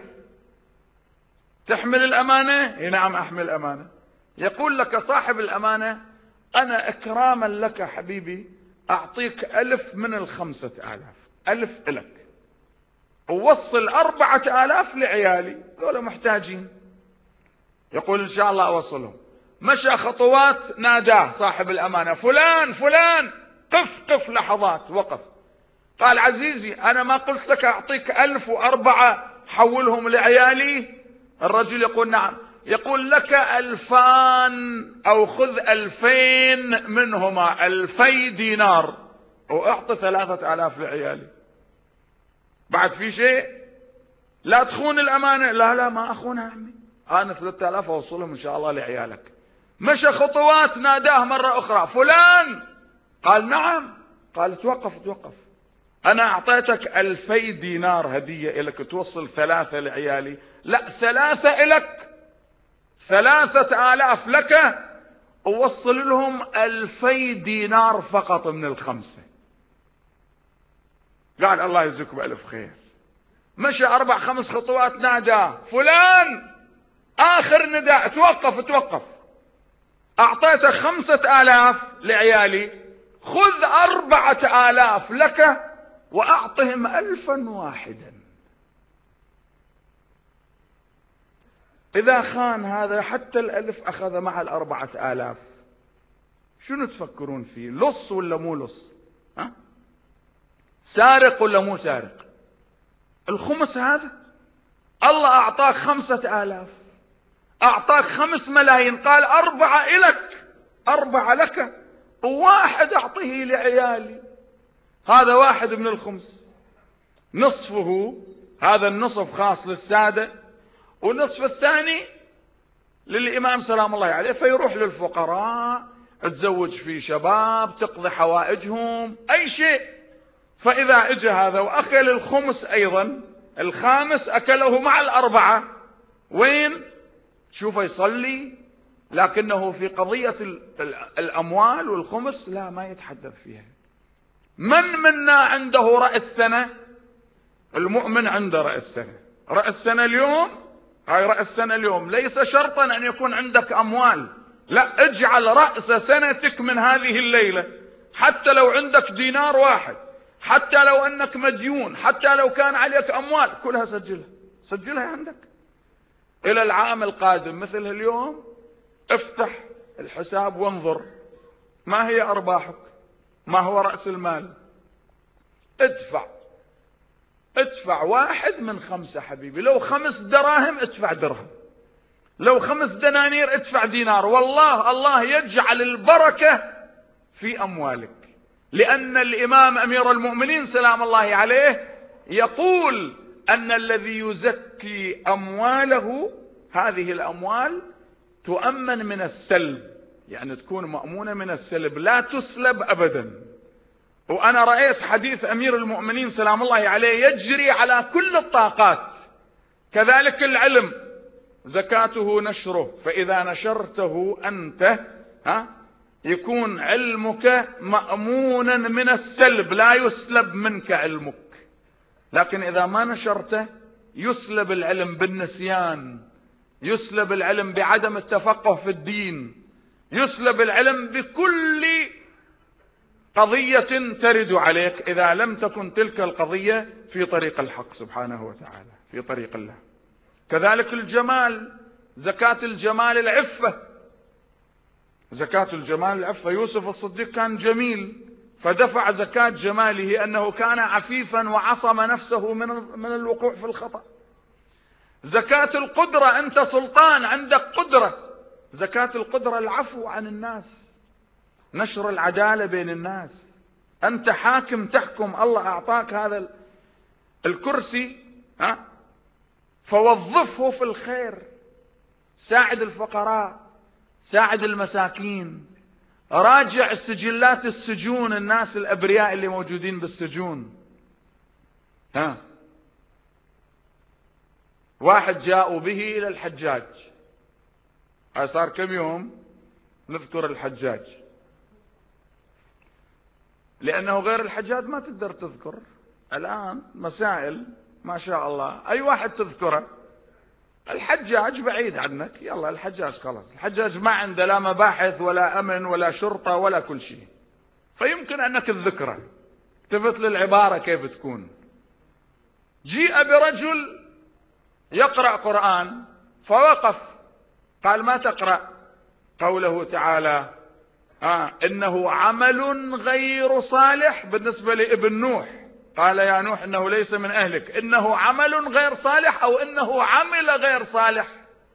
تحمل الأمانة؟ نعم أحمل الأمانة. يقول لك صاحب الأمانة: أنا إكراما لك حبيبي أعطيك 1000 من 5000، 1000 إلك، ووصل 4000 لعيالي، دول محتاجين. يقول: إن شاء الله أوصلهم. مشى خطوات، ناداه صاحب الأمانة: فلان فلان، قف لحظات. وقف. قال: عزيزي، أنا ما قلت لك أعطيك 1004 حولهم لعيالي؟ الرجل يقول: نعم. يقول: لك 2000 أو خذ 2000 منهما، 2000 دينار، وأعطي 3000 لعيالي. بعد في شيء؟ لا تخون الأمانة. لا ما أخونها عمي، أنا 3000 أوصلهم إن شاء الله لعيالك. مشى خطوات، ناداه مرة أخرى: فلان. قال: نعم. قال: توقف. أنا أعطيتك 2000 دينار هدية إلك توصل 3 لعيالي. لا، 3 إلك، 3000 لك، ووصل لهم 2000 دينار فقط من الخمسة. قال الله يجزيكم بألف خير. مشى 4-5 خطوات، نادى فلان، آخر نداء، توقف، أعطيتك 5000 لعيالي، خذ 4000 لك وأعطهم 1000 واحدا. إذا خان هذا حتى 1000 أخذ مع 4000، شنو تفكرون فيه؟ لص ولا مو لص؟ سارق ولا مو سارق؟ الخمس هذا الله أعطاك 5000، أعطاك 5 ملايين، قال 4 إلك 4 لك و1 أعطيه لعيالي. هذا 1 من الخمس، نصفه هذا النصف خاص للسادة، والنصف الثاني للإمام سلام الله عليه، فيروح للفقراء، تزوج فيه شباب، تقضي حوائجهم، أي شيء. فإذا اجى هذا وأكل الخمس أيضا، الخامس أكله مع 4، وين؟ تشوفه يصلي، لكنه في قضية الأموال والخمس لا، ما يتحدث فيها. من منا عنده رأس سنة؟ المؤمن عنده رأس سنة. رأس سنة اليوم، هاي رأس سنة اليوم، ليس شرطا أن يكون عندك أموال، لا، اجعل رأس سنتك من هذه الليلة. حتى لو عندك دينار واحد، حتى لو أنك مديون، حتى لو كان عليك أموال، كلها سجلها عندك. إلى العام القادم مثل اليوم افتح الحساب وانظر ما هي أرباحك، ما هو رأس المال. ادفع 1 من 5 حبيبي. لو 5 دراهم ادفع درهم، لو 5 دنانير ادفع دينار. والله الله يجعل البركة في أموالك، لأن الإمام أمير المؤمنين سلام الله عليه يقول أن الذي يزكي أمواله، هذه الأموال تؤمن من السلب، يعني تكون مأمونة من السلب، لا تسلب أبدا. وأنا رأيت حديث أمير المؤمنين سلام الله عليه يجري على كل الطاقات. كذلك العلم زكاته نشره، فإذا نشرته أنت يكون علمك مأمونا من السلب، لا يسلب منك علمك. لكن إذا ما نشرته يسلب العلم بالنسيان، يسلب العلم بعدم التفقه في الدين، يسلب العلم بكل قضية ترد عليك إذا لم تكن تلك القضية في طريق الحق سبحانه وتعالى، في طريق الله. كذلك الجمال، زكاة الجمال العفة، زكاة الجمال العفة. يوسف الصديق كان جميل فدفع زكاة جماله أنه كان عفيفا وعصم نفسه من الوقوع في الخطأ. زكاة القدرة، أنت سلطان عندك قدرة، زكاة القدرة العفو عن الناس، نشر العدالة بين الناس. أنت حاكم تحكم، الله أعطاك هذا الكرسي فوظفه في الخير، ساعد الفقراء، ساعد المساكين، راجع سجلات السجون، الناس الأبرياء اللي موجودين بالسجون. واحد جاءوا به إلى الحجاج، صار كم يوم نذكر الحجاج، لأنه غير الحجاج ما تقدر تذكر الآن مسائل ما شاء الله، أي واحد تذكره. الحجاج بعيد عنك، يلا الحجاج خلاص، الحجاج ما عنده لا مباحث ولا أمن ولا شرطة ولا كل شيء، فيمكن أنك تذكره. التفت للعبارة كيف تكون. جيء برجل يقرأ قرآن فوقف، قال ما تقرأ؟ قوله تعالى إنه عمل غير صالح بالنسبة لابن نوح، قال يا نوح إنه ليس من أهلك، إنه عمل غير صالح أو إنه عمل غير صالح.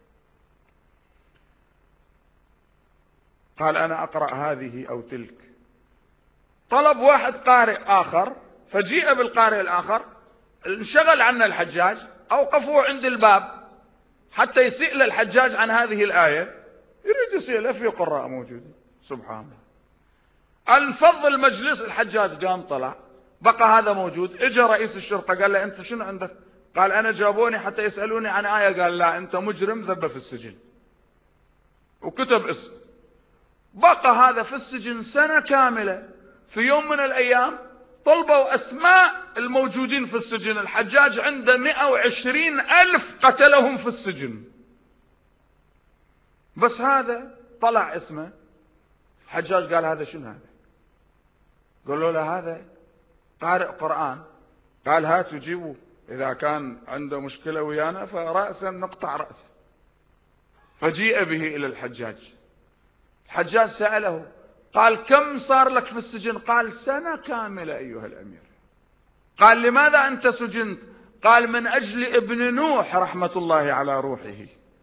قال أنا أقرأ هذه أو تلك. طلب واحد قارئ آخر، فجيء بالقارئ الآخر، انشغل عنه الحجاج، أوقفوه عند الباب حتى يسأل الحجاج عن هذه الآية، يريد يسأله، في قراء موجودين. سبحان الله. انفض المجلس، الحجاج قام طلع، بقى هذا موجود. اجى رئيس الشرطة قال له أنت شنو عندك؟ قال أنا جابوني حتى يسألوني عن آية. قال لا، أنت مجرم ذب في السجن. وكتب اسمه. بقى هذا في السجن سنة كاملة. في يوم من الأيام طلبوا أسماء الموجودين في السجن. الحجاج عنده 120,000 قتلهم في السجن، بس هذا طلع اسمه. الحجاج قال هذا شنو هذا؟ قالوا له هذا قارئ قرآن. قال هاتوا جيبوا، إذا كان عنده مشكلة ويانا فرأسا نقطع رأسه. فجيء به إلى الحجاج. الحجاج سأله، قال كم صار لك في السجن؟ قال سنة كاملة أيها الأمير. قال لماذا أنت سجنت؟ قال من أجل ابن نوح رحمة الله على روحه.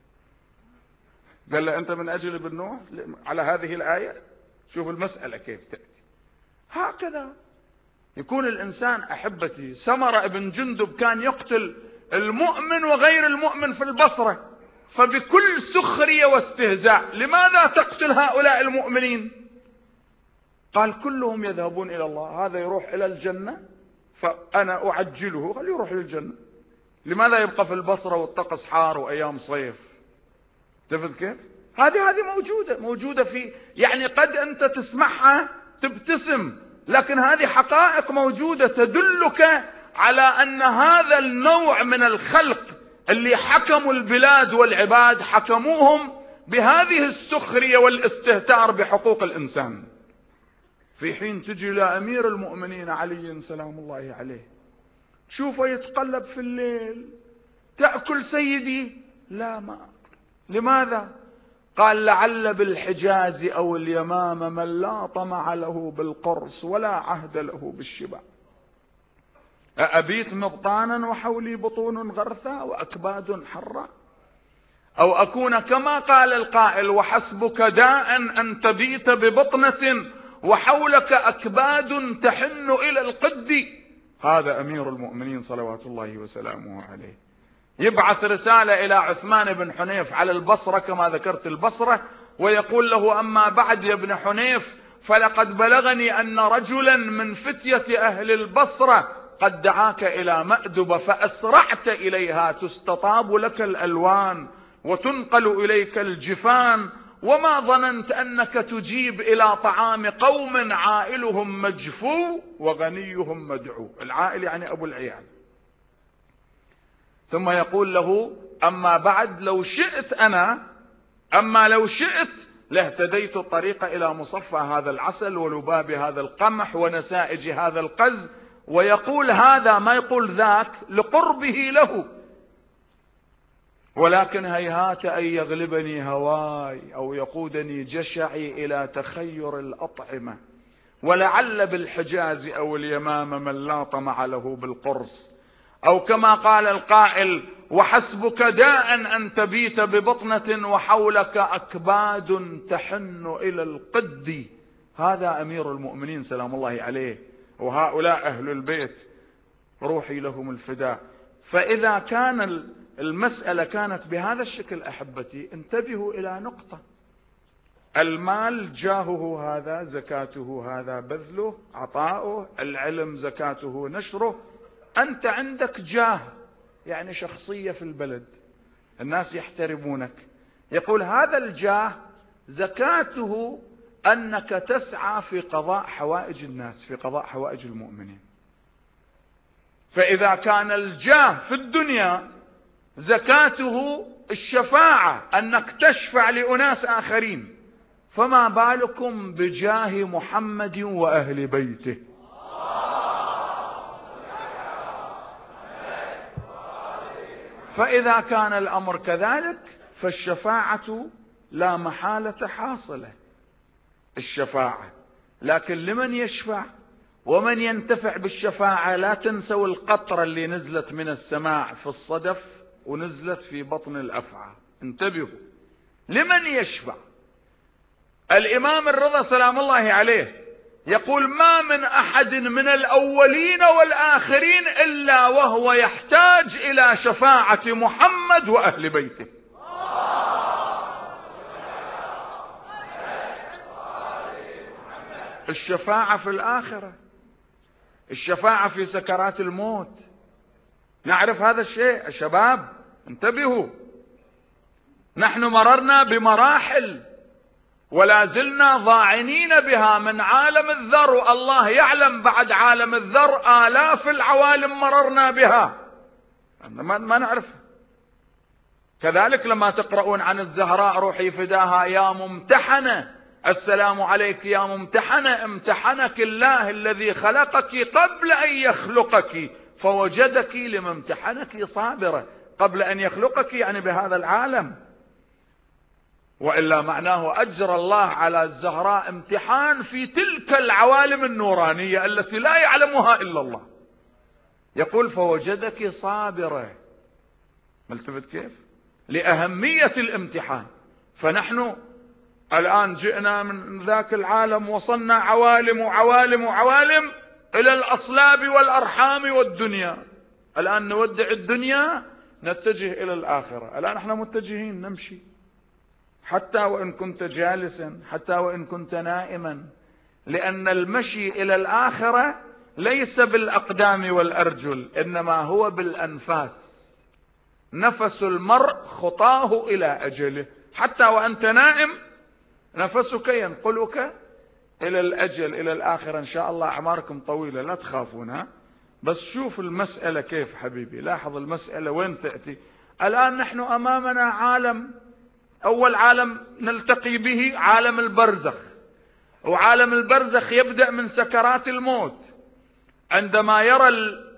قال له أنت من أجل ابن نوح على هذه الآية؟ شوف المسألة كيف تأتي. هكذا يكون الإنسان. أحبتي، سمرة ابن جندب كان يقتل المؤمن وغير المؤمن في البصرة، فبكل سخرية واستهزاء لماذا تقتل هؤلاء المؤمنين؟ قال كلهم يذهبون إلى الله، هذا يروح إلى الجنة فأنا أعجله، خليه يروح إلى الجنة. لماذا يبقى في البصرة والطقس حار وأيام صيف؟ تفهم كيف؟ هذه موجودة في، يعني قد أنت تسمعها تبتسم، لكن هذه حقائق موجودة تدلك على أن هذا النوع من الخلق اللي حكموا البلاد والعباد حكموهم بهذه السخرية والاستهتار بحقوق الإنسان. في حين تجي لأمير المؤمنين علي سلام الله عليه، شوفه يتقلب في الليل، تأكل سيدي؟ لا، ما أكل. لماذا؟ قال لعل بالحجاز أو اليمام من لا طمع له بالقرص ولا عهد له بالشبع. أأبيت مبطانا وحولي بطون غرثا وأكباد حرة، أو أكون كما قال القائل وحسبك داء أن تبيت ببطنة وحولك أكباد تحن إلى القد. هذا أمير المؤمنين صلوات الله وسلامه عليه يبعث رسالة إلى عثمان بن حنيف على البصرة، كما ذكرت البصرة، ويقول له أما بعد يا ابن حنيف فلقد بلغني أن رجلا من فتية أهل البصرة قد دعاك إلى مأدبة فأسرعت إليها، تستطاب لك الألوان وتنقل إليك الجفان، وما ظننت أنك تجيب إلى طعام قوم عائلهم مجفو وغنيهم مدعو. العائل يعني أبو العيال. ثم يقول له أما بعد لو شئت لاهتديت الطريق إلى مصفى هذا العسل ولباب هذا القمح ونسائج هذا القز. ويقول هذا ما يقول ذاك لقربه له، ولكن هيهات أن يغلبني هواي أو يقودني جشعي إلى تخير الأطعمة، ولعل بالحجاز أو اليمام من لا طمع له بالقرص، أو كما قال القائل وحسبك داء أن تبيت ببطنة وحولك أكباد تحن إلى القد. هذا أمير المؤمنين سلام الله عليه، وهؤلاء أهل البيت روحي لهم الفداء. فإذا كان المسألة كانت بهذا الشكل أحبتي، انتبهوا إلى نقطة: المال جاهه هذا، زكاته هذا، بذله عطاؤه، العلم زكاته نشره. أنت عندك جاه، يعني شخصية في البلد، الناس يحترمونك. يقول هذا الجاه زكاته أنك تسعى في قضاء حوائج الناس، في قضاء حوائج المؤمنين. فإذا كان الجاه في الدنيا زكاته الشفاعة، أنك تشفع لأناس آخرين، فما بالكم بجاه محمد وأهل بيته؟ فإذا كان الأمر كذلك فالشفاعة لا محالة حاصلة، الشفاعة. لكن لمن يشفع ومن ينتفع بالشفاعة؟ لا تنسوا القطرة اللي نزلت من السماء في الصدف ونزلت في بطن الأفعى. انتبهوا، لمن يشفع؟ الإمام الرضا سلام الله عليه يقول ما من أحد من الأولين والآخرين إلا وهو يحتاج إلى شفاعة محمد وأهل بيته. الشفاعة في الآخرة، الشفاعة في سكرات الموت. نعرف هذا الشيء الشباب، انتبهوا. نحن مررنا بمراحل ولا زلنا ضاعنين بها من عالم الذر، والله يعلم بعد عالم الذر آلاف العوالم مررنا بها ما نعرف. كذلك لما تقرؤون عن الزهراء روحي فداها يا ممتحنة، السلام عليك يا ممتحنة، امتحنك الله الذي خلقك قبل أن يخلقك فوجدك لممتحنك صابرة، قبل أن يخلقك يعني بهذا العالم. وإلا معناه أجرى الله على الزهراء امتحان في تلك العوالم النورانية التي لا يعلمها إلا الله. يقول فوجدك صابرة، ملتفت كيف؟ لأهمية الامتحان. فنحن الآن جئنا من ذاك العالم، وصلنا عوالم وعوالم وعوالم إلى الأصلاب والأرحام والدنيا. الآن نودع الدنيا نتجه إلى الآخرة. الآن احنا متجهين نمشي، حتى وإن كنت جالسا، حتى وإن كنت نائما، لأن المشي إلى الآخرة ليس بالأقدام والأرجل، إنما هو بالأنفاس. نفس المرء خطاه إلى أجله، حتى وأنت نائم نفسك ينقلك إلى الأجل، إلى الآخرة. إن شاء الله أعماركم طويلة لا تخافون. بس شوف المسألة كيف حبيبي، لاحظ المسألة وين تأتي. الآن نحن أمامنا عالم، أول عالم نلتقي به عالم البرزخ. وعالم البرزخ يبدأ من سكرات الموت، عندما يرى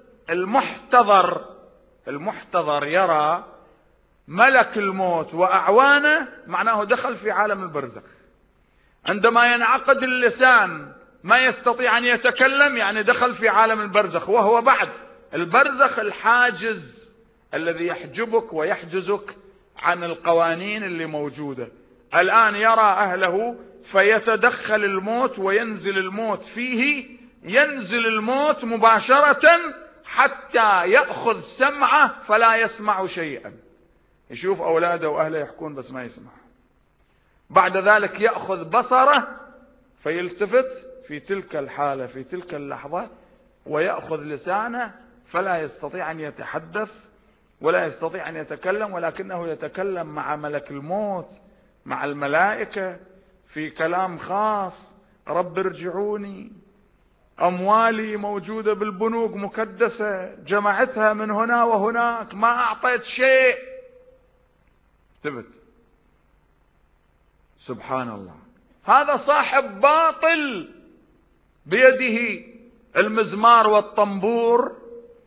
المحتضر يرى ملك الموت وأعوانه، معناه دخل في عالم البرزخ. عندما ينعقد اللسان ما يستطيع أن يتكلم، يعني دخل في عالم البرزخ. وهو بعد البرزخ الحاجز الذي يحجبك ويحجزك عن القوانين اللي موجودة. الآن يرى أهله فيتدخل الموت وينزل الموت فيه، ينزل الموت مباشرة حتى يأخذ سمعه فلا يسمع شيئا. يشوف أولاده وأهله يحكون بس ما يسمع. بعد ذلك يأخذ بصره فيلتفت في تلك الحالة في تلك اللحظة، ويأخذ لسانه فلا يستطيع أن يتحدث ولا يستطيع أن يتكلم، ولكنه يتكلم مع ملك الموت، مع الملائكة، في كلام خاص. رب ارجعوني، أموالي موجودة بالبنوك مكدسة، جمعتها من هنا وهناك، ما أعطيت شيء. ثبت. سبحان الله، هذا صاحب باطل بيده المزمار والطنبور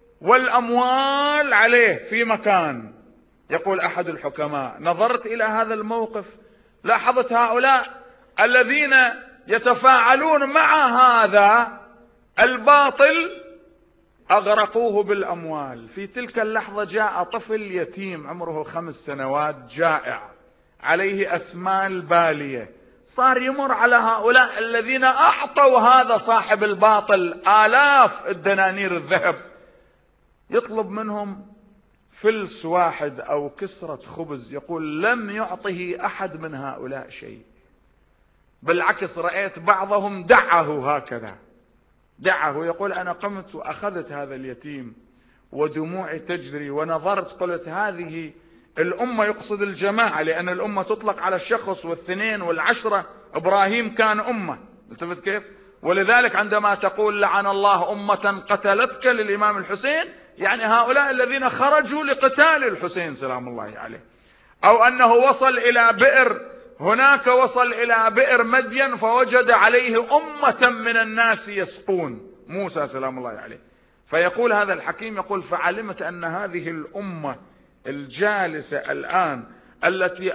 والأموال عليه في مكان. يقول أحد الحكماء نظرت إلى هذا الموقف، لاحظت هؤلاء الذين يتفاعلون مع هذا الباطل أغرقوه بالأموال. في تلك اللحظة جاء طفل يتيم عمره 5 سنوات جائع عليه أسمال بالية، صار يمر على هؤلاء الذين أعطوا هذا صاحب الباطل آلاف الدنانير الذهب، يطلب منهم فلس واحد أو كسرة خبز. يقول لم يعطه أحد من هؤلاء شيء، بالعكس رأيت بعضهم دعه هكذا، دعه. يقول أنا قمت وأخذت هذا اليتيم ودموعي تجري ونظرت، قلت هذه الأمة، يقصد الجماعة، لأن الأمة تطلق على الشخص والاثنين والعشرة. إبراهيم كان أمة، التفت كيف؟ ولذلك عندما تقول لعن الله أمة قتلتك للإمام الحسين، يعني هؤلاء الذين خرجوا لقتال الحسين سلام الله عليه. أو أنه وصل إلى بئر، هناك وصل إلى بئر مدين فوجد عليه أمة من الناس يسقون، موسى سلام الله عليه. فيقول هذا الحكيم، يقول فعلمت أن هذه الأمة الجالسة الآن التي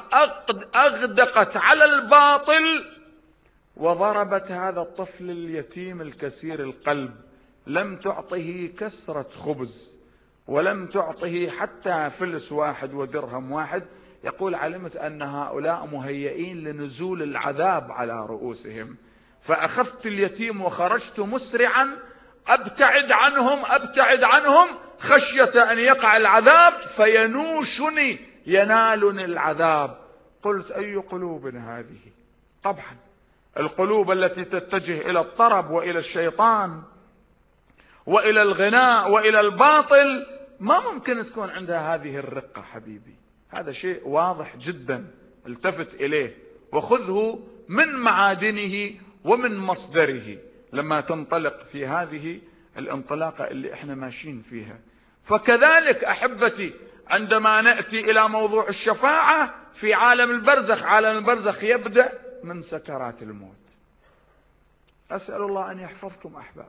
أغدقت على الباطل وضربت هذا الطفل اليتيم الكسير القلب، لم تعطه كسرة خبز ولم تعطه حتى فلس واحد ودرهم واحد. يقول علمت أن هؤلاء مهيئين لنزول العذاب على رؤوسهم، فأخذت اليتيم وخرجت مسرعا أبتعد عنهم خشية أن يقع العذاب فينوشني، ينالني العذاب. قلت أي قلوب هذه؟ طبعا القلوب التي تتجه إلى الطرب وإلى الشيطان وإلى الغناء وإلى الباطل ما ممكن تكون عندها هذه الرقة حبيبي، هذا شيء واضح جدا، التفت إليه وخذه من معادنه ومن مصدره لما تنطلق في هذه الانطلاقة اللي احنا ماشيين فيها. فكذلك أحبتي عندما نأتي إلى موضوع الشفاعة في عالم البرزخ، عالم البرزخ يبدأ من سكرات الموت. أسأل الله أن يحفظكم أحبابي.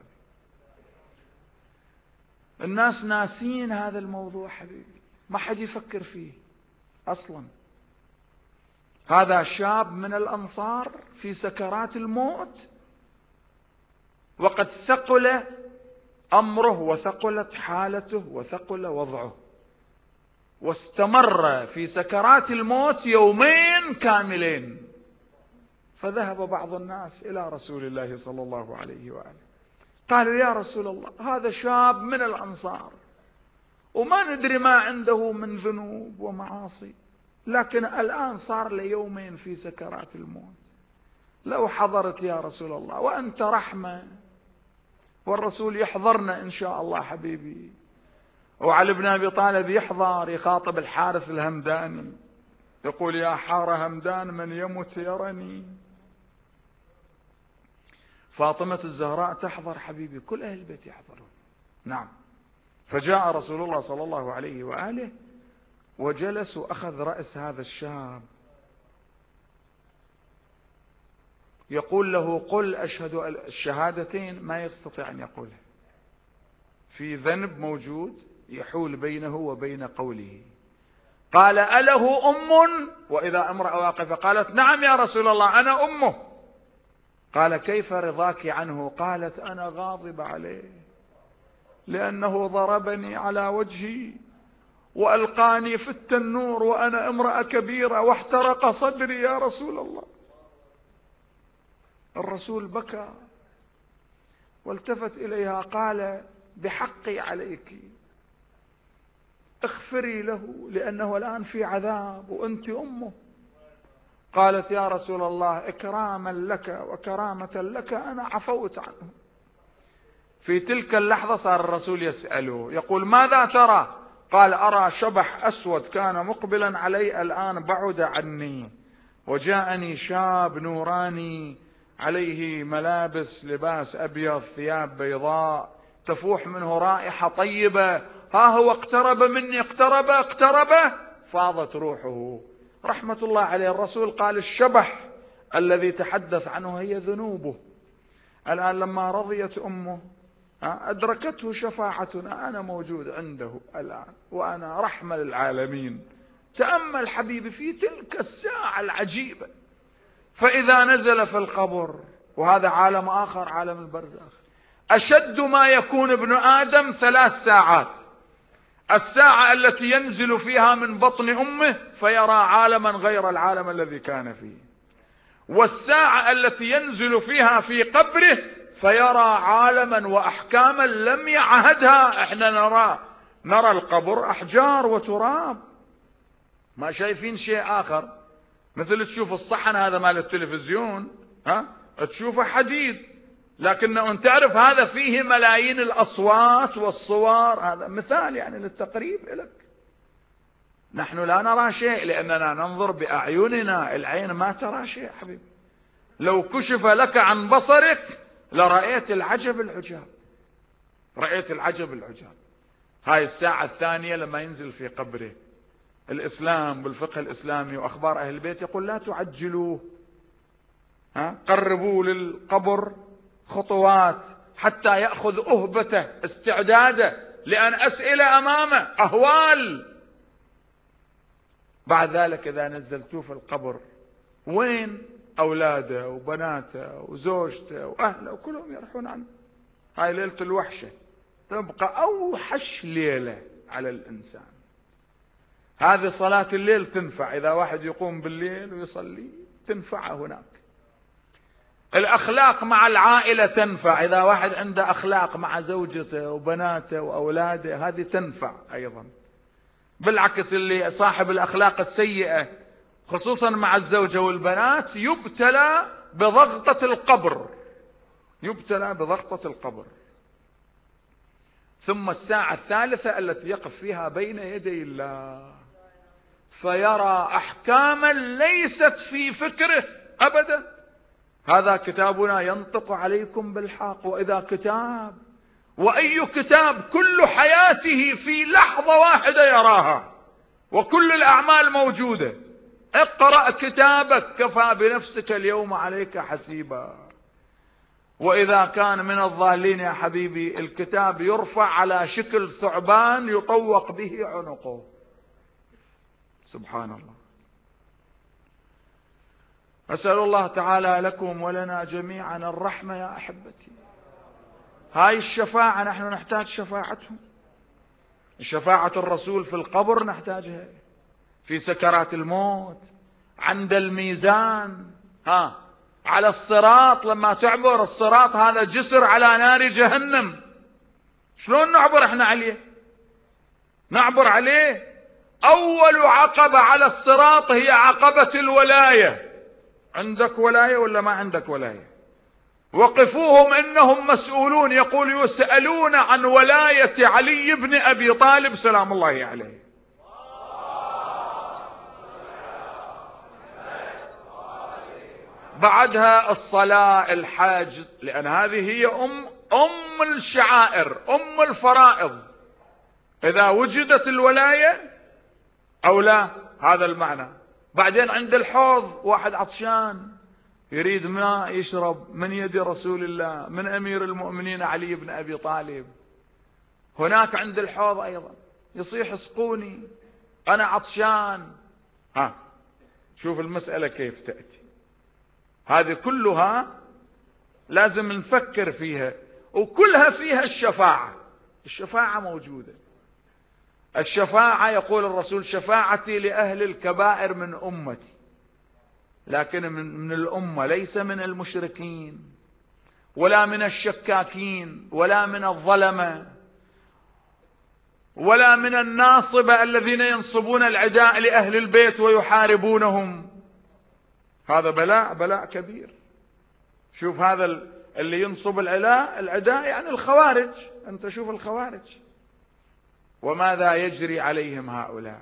الناس ناسين هذا الموضوع حبيبي، ما حد يفكر فيه أصلا. هذا شاب من الأنصار في سكرات الموت، وقد ثقل أمره وثقلت حالته وثقل وضعه، واستمر في سكرات الموت يومين كاملين. فذهب بعض الناس إلى رسول الله صلى الله عليه وآله، قالوا يا رسول الله هذا شاب من الأنصار وما ندري ما عنده من ذنوب ومعاصي، لكن الآن صار له يومين في سكرات الموت، لو حضرت يا رسول الله وأنت رحمة، والرسول يحضرنا إن شاء الله حبيبي، وعلي بن أبي طالب يحضر يخاطب الحارث الهمداني يقول يا حار همدان من يمت يرني. فاطمة الزهراء تحضر حبيبي، كل أهل البيت يحضرون. نعم. فجاء رسول الله صلى الله عليه وآله وجلس وأخذ رأس هذا الشاب يقول له قل أشهد الشهادتين، ما يستطيع أن يقولها، في ذنب موجود يحول بينه وبين قوله. قال أله أم؟ وإذا امرأة واقفة قالت نعم يا رسول الله أنا أمه. قال كيف رضاك عنه؟ قالت أنا غاضب عليه لأنه ضربني على وجهي وألقاني في التنور وأنا امرأة كبيرة واحترق صدري يا رسول الله. الرسول بكى والتفت إليها قال بحقي عليك اغفري له لأنه الآن في عذاب وأنت أمه. قالت يا رسول الله إكراما لك وكرامة لك أنا عفوت عنه. في تلك اللحظة صار الرسول يسأله يقول ماذا ترى؟ قال أرى شبح أسود كان مقبلا علي الآن بعد عني، وجاءني شاب نوراني عليه ملابس لباس أبيض ثياب بيضاء تفوح منه رائحة طيبة، ها هو اقترب مني اقترب فاضت روحه رحمة الله عليه. الرسول قال الشبح الذي تحدث عنه هي ذنوبه. الآن لما رضيت أمه أدركته شفاعتنا، أنا موجود عنده الآن وأنا رحمة للعالمين. تأمل حبيبي في تلك الساعة العجيبة. فإذا نزل في القبر، وهذا عالم آخر عالم البرزخ، أشد ما يكون ابن آدم 3 ساعات. الساعة التي ينزل فيها من بطن أمه فيرى عالما غير العالم الذي كان فيه، والساعة التي ينزل فيها في قبره فيرى عالما وأحكاما لم يعهدها. احنا نرى القبر أحجار وتراب، ما شايفين شيء آخر. مثل تشوف الصحن هذا مال التلفزيون تشوفه حديد، لكن أن تعرف هذا فيه ملايين الأصوات والصور. هذا مثال يعني للتقريب لك. نحن لا نرى شيء لأننا ننظر بأعيننا، العين ما ترى شيء حبيبي. لو كشف لك عن بصرك لرأيت العجب العجاب، رأيت العجب العجاب. هاي الساعة الثانية لما ينزل في قبره. الإسلام والفقه الإسلامي وأخبار أهل البيت يقول لا تعجلوه، قربوا للقبر خطوات حتى يأخذ أهبته استعداده، لأن أسئلة أمامه أهوال. بعد ذلك إذا نزلتوه في القبر وين أولاده وبناته وزوجته وأهله وكلهم يرحون عنه. هاي ليلة الوحشة، تبقى أوحش ليلة على الإنسان. هذه صلاة الليل تنفع إذا واحد يقوم بالليل ويصلي، تنفع هناك. الأخلاق مع العائلة تنفع، إذا واحد عنده أخلاق مع زوجته وبناته وأولاده هذه تنفع أيضا. بالعكس اللي صاحب الأخلاق السيئة خصوصا مع الزوجة والبنات يبتلى بضغطة القبر، يبتلى بضغطة القبر. ثم الساعة الثالثة التي يقف فيها بين يدي الله، فيرى أحكاما ليست في فكره أبدا. هذا كتابنا ينطق عليكم بالحق، وإذا كتاب، وأي كتاب كل حياته في لحظة واحدة يراها، وكل الأعمال موجودة. اقرأ كتابك كفى بنفسك اليوم عليك حسيبا. وإذا كان من الضالين يا حبيبي الكتاب يرفع على شكل ثعبان يطوق به عنقه. سبحان الله. أسأل الله تعالى لكم ولنا جميعا الرحمة يا أحبتي. هاي الشفاعة نحن نحتاج شفاعتهم. شفاعة الرسول في القبر نحتاجها، في سكرات الموت، عند الميزان، على الصراط لما تعبر الصراط، هذا جسر على نار جهنم، شلون نعبر احنا عليه؟ نعبر عليه. أول عقبة على الصراط هي عقبة الولاية. عندك ولاية ولا ما عندك ولاية؟ وقفوهم إنهم مسؤولون. يقول يسألون عن ولاية علي بن أبي طالب سلام الله عليه. بعدها الصلاة، الحج، لأن هذه هي أم الشعائر، أم الفرائض. إذا وجدت الولاية أو لا، هذا المعنى. بعدين عند الحوض، واحد عطشان يريد ماء يشرب من يد رسول الله، من أمير المؤمنين علي بن أبي طالب. هناك عند الحوض أيضا يصيح اسقوني أنا عطشان. شوف المسألة كيف تأتي. هذه كلها لازم نفكر فيها، وكلها فيها الشفاعة. الشفاعة موجودة. الشفاعة يقول الرسول شفاعتي لأهل الكبائر من أمتي، لكن من الأمة، ليس من المشركين ولا من الشكاكين ولا من الظلمة ولا من الناصبة الذين ينصبون العداء لأهل البيت ويحاربونهم. هذا بلاء كبير. شوف هذا اللي ينصب العداء يعني الخوارج. أنت شوف الخوارج وماذا يجري عليهم هؤلاء.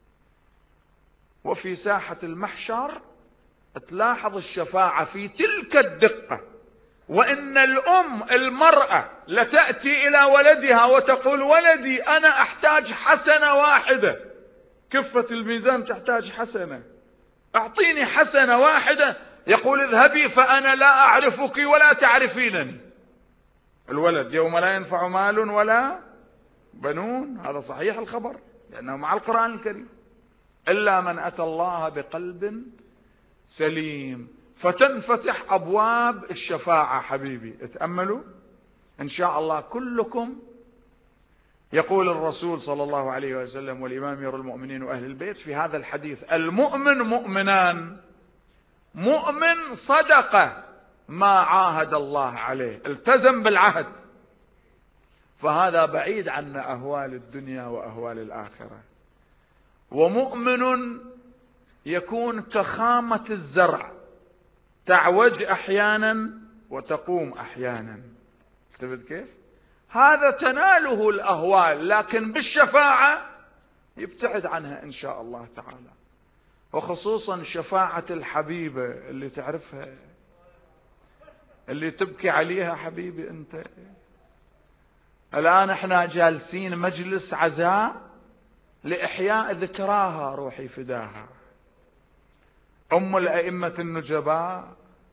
وفي ساحة المحشر تلاحظ الشفاعة في تلك الدقة. وإن الأم المرأة لتأتي إلى ولدها وتقول ولدي أنا أحتاج حسنة واحدة. كفة الميزان تحتاج حسنة، أعطيني حسنة واحدة. يقول اذهبي فأنا لا أعرفك ولا تعرفينني. الولد يوم لا ينفع مال ولا بنون، هذا صحيح الخبر لأنه مع القرآن الكريم، إلا من أتى الله بقلب سليم. فتنفتح أبواب الشفاعة حبيبي. اتأملوا إن شاء الله كلكم. يقول الرسول صلى الله عليه وسلم والإمام أمير المؤمنين وأهل البيت في هذا الحديث المؤمن مؤمنان. مؤمن صدق ما عاهد الله عليه، التزم بالعهد، فهذا بعيد عن أهوال الدنيا وأهوال الآخرة. ومؤمن يكون كخامة الزرع، تعوج أحيانا وتقوم أحيانا. انتبهت كيف؟ هذا تناله الأهوال، لكن بالشفاعة يبتعد عنها إن شاء الله تعالى. وخصوصا شفاعة الحبيبة اللي تعرفها، اللي تبكي عليها حبيبي أنت. الآن احنا جالسين مجلس عزاء لإحياء ذكراها، روحي فداها، أم الأئمة النجباء،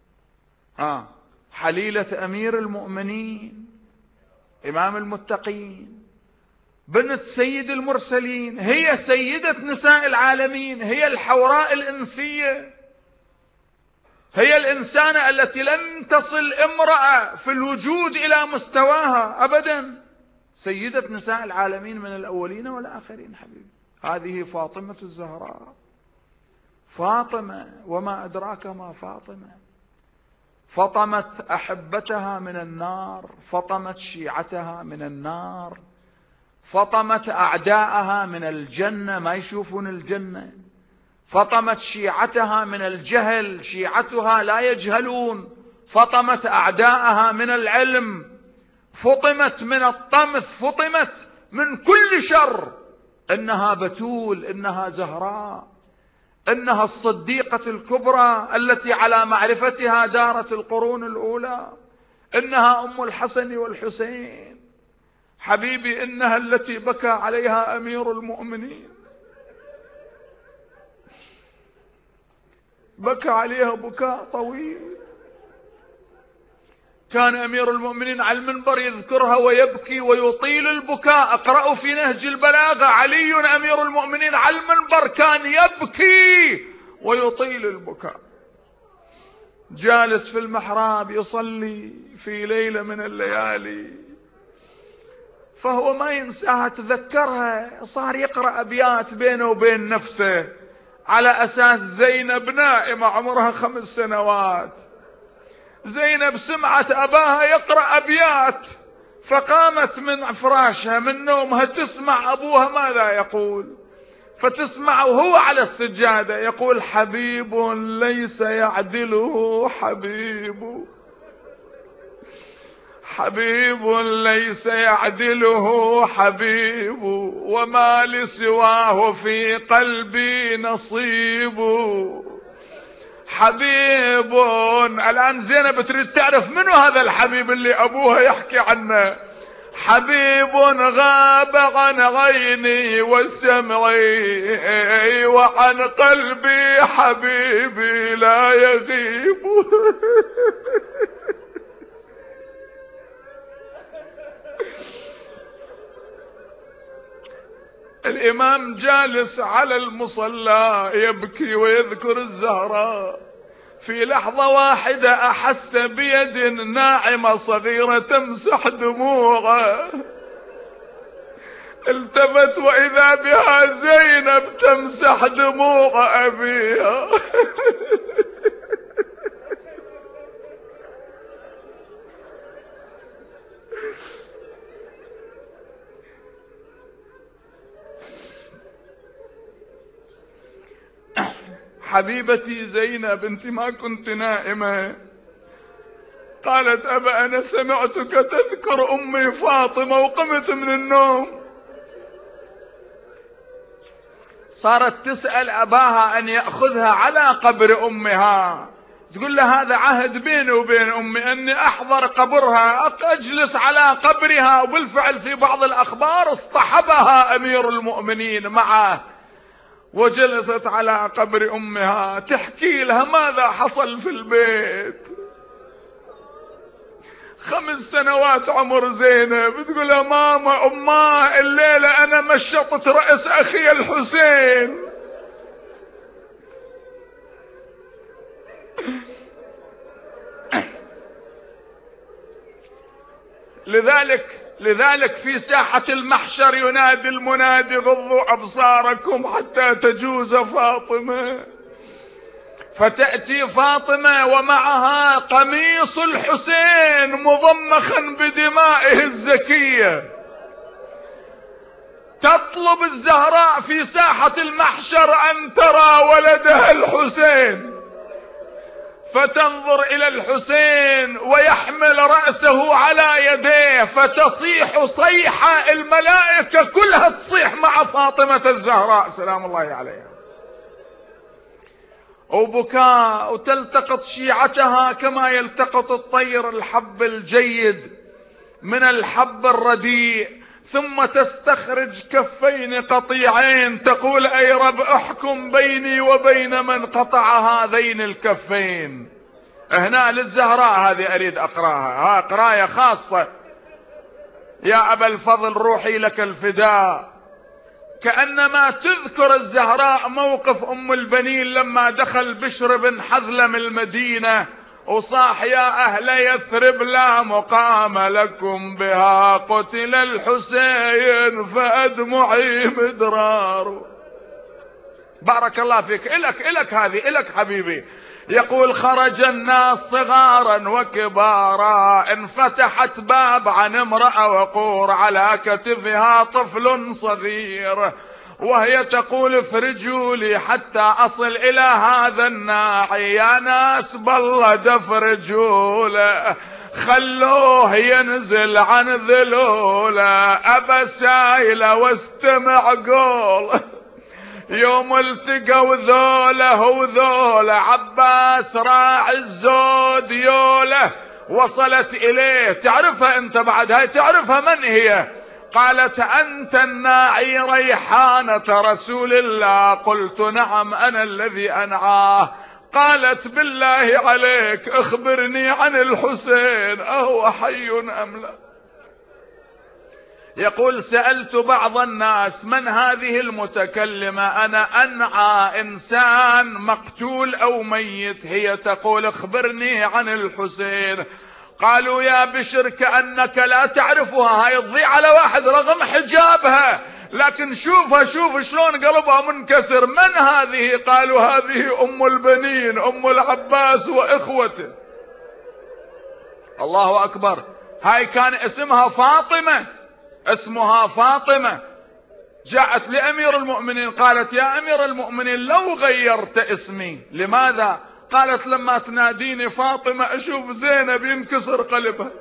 حليلة أمير المؤمنين، إمام المتقين، بنت سيد المرسلين، هي سيدة نساء العالمين، هي الحوراء الإنسية، هي الإنسانة التي لم تصل امرأة في الوجود إلى مستواها أبدا. سيدة نساء العالمين من الأولين والآخرين حبيبي. هذه فاطمة الزهراء. فاطمة وما أدراك ما فاطمة. فطمت أحبتها من النار، فطمت شيعتها من النار، فطمت أعداءها من الجنة، ما يشوفون الجنة، فطمت شيعتها من الجهل، شيعتها لا يجهلون، فطمت أعداءها من العلم، فطمت من الطمث، فطمت من كل شر. إنها بتول، إنها زهراء، إنها الصديقة الكبرى التي على معرفتها دارت القرون الأولى، إنها أم الحسن والحسين. حبيبي إنها التي بكى عليها أمير المؤمنين، بكى عليها بكاء طويل. كان أمير المؤمنين على المنبر يذكرها ويبكي ويطيل البكاء. اقرأوا في نهج البلاغة: علي أمير المؤمنين على المنبر كان يبكي ويطيل البكاء، جالس في المحراب يصلي في ليلة من الليالي، فهو ما ينساها، تذكرها، صار يقرأ أبيات بينه وبين نفسه على أساس زينب نائمة عمرها 5 سنوات. زينب سمعت أباها يقرأ أبيات، فقامت من فراشها من نومها تسمع أبوها ماذا يقول، فتسمع وهو على السجادة يقول: حبيب ليس يعدله حبيب، حبيب ليس يعدله حبيب، وما لسواه في قلبي نصيب. حبيب. الآن زينب تريد تعرف منو هذا الحبيب اللي أبوها يحكي عنه. حبيب غاب عن عيني وسمعي وعن قلبي حبيبي لا يغيب. الإمام جالس على المصلى يبكي ويذكر الزهراء، في لحظة واحدة أحس بيد ناعمة صغيرة تمسح دموعه، التفت وإذا بها زينب تمسح دموع أبيها. حبيبتي زينب انت ما كنت نائمة. قالت: أبا أنا سمعتك تذكر أمي فاطمة وقمت من النوم. صارت تسأل أباها أن يأخذها على قبر أمها، تقول له: هذا عهد بيني وبين أمي أني أحضر قبرها، أجلس على قبرها. وبالفعل في بعض الأخبار اصطحبها أمير المؤمنين معه وجلست على قبر أمها، تحكي لها ماذا حصل في البيت. 5 سنوات عمر زينب، تقول لها: ماما أماه الليلة أنا مشطت رأس أخي الحسين. لذلك في ساحة المحشر ينادي المنادي: غضوا أبصاركم حتى تجوز فاطمة. فتأتي فاطمة ومعها قميص الحسين مضمخا بدمائه الزكية، تطلب الزهراء في ساحة المحشر أن ترى ولدها الحسين، فتنظر إلى الحسين ويحمل رأسه على يديه، فتصيح صيحة، الملائكة كلها تصيح مع فاطمة الزهراء سلام الله عليها، وبكاء، وتلتقط شيعتها كما يلتقط الطير الحب الجيد من الحب الرديء، ثم تستخرج كفين قطيعين تقول: أي رب احكم بيني وبين من قطع هذين الكفين. هنا للزهراء هذه أريد أقراها، قراية خاصة. يا أبا الفضل روحي لك الفداء. كأنما تذكر الزهراء موقف أم البنين لما دخل بشر بن حذلم المدينة وصاح: يا أهل يثرب لا مقام لكم بها، قتل الحسين فأدمعي مدرار. بارك الله فيك، إلك هذه، إلك حبيبي. يقول: خرج الناس صغارا وكبارا، انفتحت باب عن امرأة وقور، على كتفها طفل صغير، وهي تقول: افرجوا لي حتى أصل إلى هذا الناعي، يا ناس بالله دفرجوا له. خلوه ينزل عن ذلوله، أبا سايله واستمع قول. يوم التقوا ذوله وذوله، عباس راعي الزود يوله، وصلت إليه. تعرفها أنت بعد هاي، تعرفها من هي؟ قالت: أنت الناعي ريحانة رسول الله. قلت: نعم أنا الذي أنعاه. قالت: بالله عليك اخبرني عن الحسين، أهو حي أم لا؟ يقول: سألت بعض الناس: من هذه المتكلمة؟ أنا أنعى إنسان مقتول أو ميت. هي تقول: اخبرني عن الحسين. قالوا: يا بشر كأنك لا تعرفها، هاي تضيع على واحد رغم حجابها، لكن شوفها، شوف شلون قلبها منكسر. من هذه؟ قالوا: هذه أم البنين، أم العباس وإخوته. الله أكبر. هاي كان اسمها فاطمة، اسمها فاطمة. جاءت لأمير المؤمنين قالت: يا أمير المؤمنين لو غيرت اسمي. لماذا؟ قالت: لما تناديني فاطمة أشوف زينب ينكسر قلبها،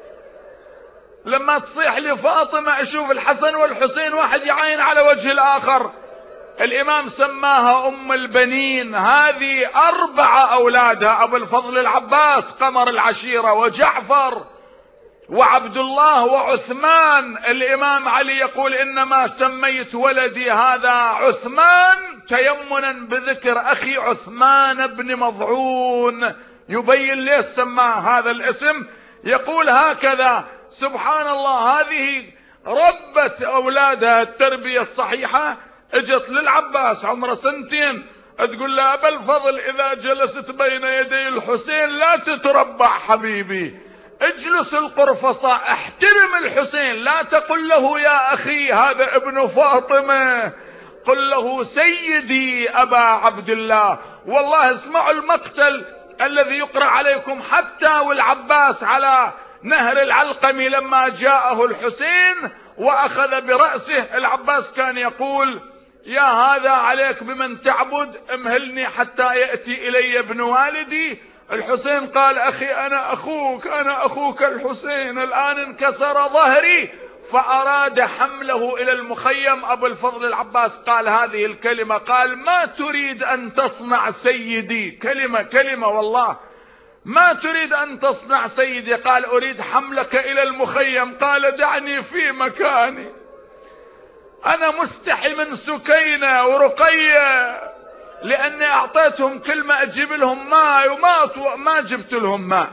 لما تصيح لي فاطمة أشوف الحسن والحسين واحد يعاين على وجه الآخر. الإمام سماها أم البنين. هذه 4 أولادها: أبو الفضل العباس قمر العشيرة، وجعفر، وعبد الله، وعثمان. الإمام علي يقول: إنما سميت ولدي هذا عثمان تيمنا بذكر أخي عثمان بن مضعون. يبين ليش سماه هذا الاسم. يقول هكذا: سبحان الله، هذه ربت أولادها التربية الصحيحة. اجت للعباس عمره 2 تقول له: أبا الفضل إذا جلست بين يدي الحسين لا تتربع حبيبي، اجلس القرفصاء، احترم الحسين، لا تقل له يا أخي هذا ابن فاطمة، قل له سيدي أبا عبد الله. والله اسمعوا المقتل الذي يقرأ عليكم حتى والعباس على نهر العلقمي لما جاءه الحسين وأخذ برأسه. العباس كان يقول: يا هذا عليك بمن تعبد، امهلني حتى يأتي إلي ابن والدي. الحسين قال: أخي أنا أخوك، أنا أخوك الحسين، الآن انكسر ظهري. فأراد حمله إلى المخيم. أبو الفضل العباس قال هذه الكلمة، قال: ما تريد أن تصنع سيدي؟ كلمة والله، ما تريد أن تصنع سيدي؟ قال: أريد حملك إلى المخيم. قال: دعني في مكاني، أنا مستحي من سكينة ورقية، لأني أعطيتهم كلمة أجيب لهم ماء وما جبت لهم ماء.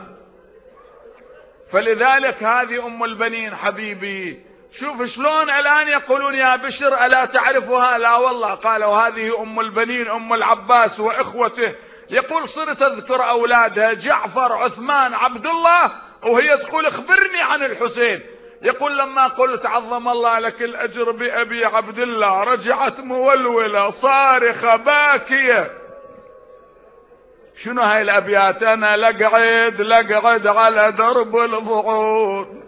فلذلك هذه أم البنين حبيبي. شوف شلون الآن يقولون: يا بشر ألا تعرفها؟ لا والله. قالوا: هذه أم البنين، أم العباس وإخوته. يقول: صرت أذكر أولادها: جعفر، عثمان، عبد الله، وهي تقول: اخبرني عن الحسين. يقول: لما قلت عظم الله لك الأجر بأبي عبد الله، رجعت مولولة صارخة باكية. شنو هاي الأبيات؟ أنا لقعد على درب الضعون،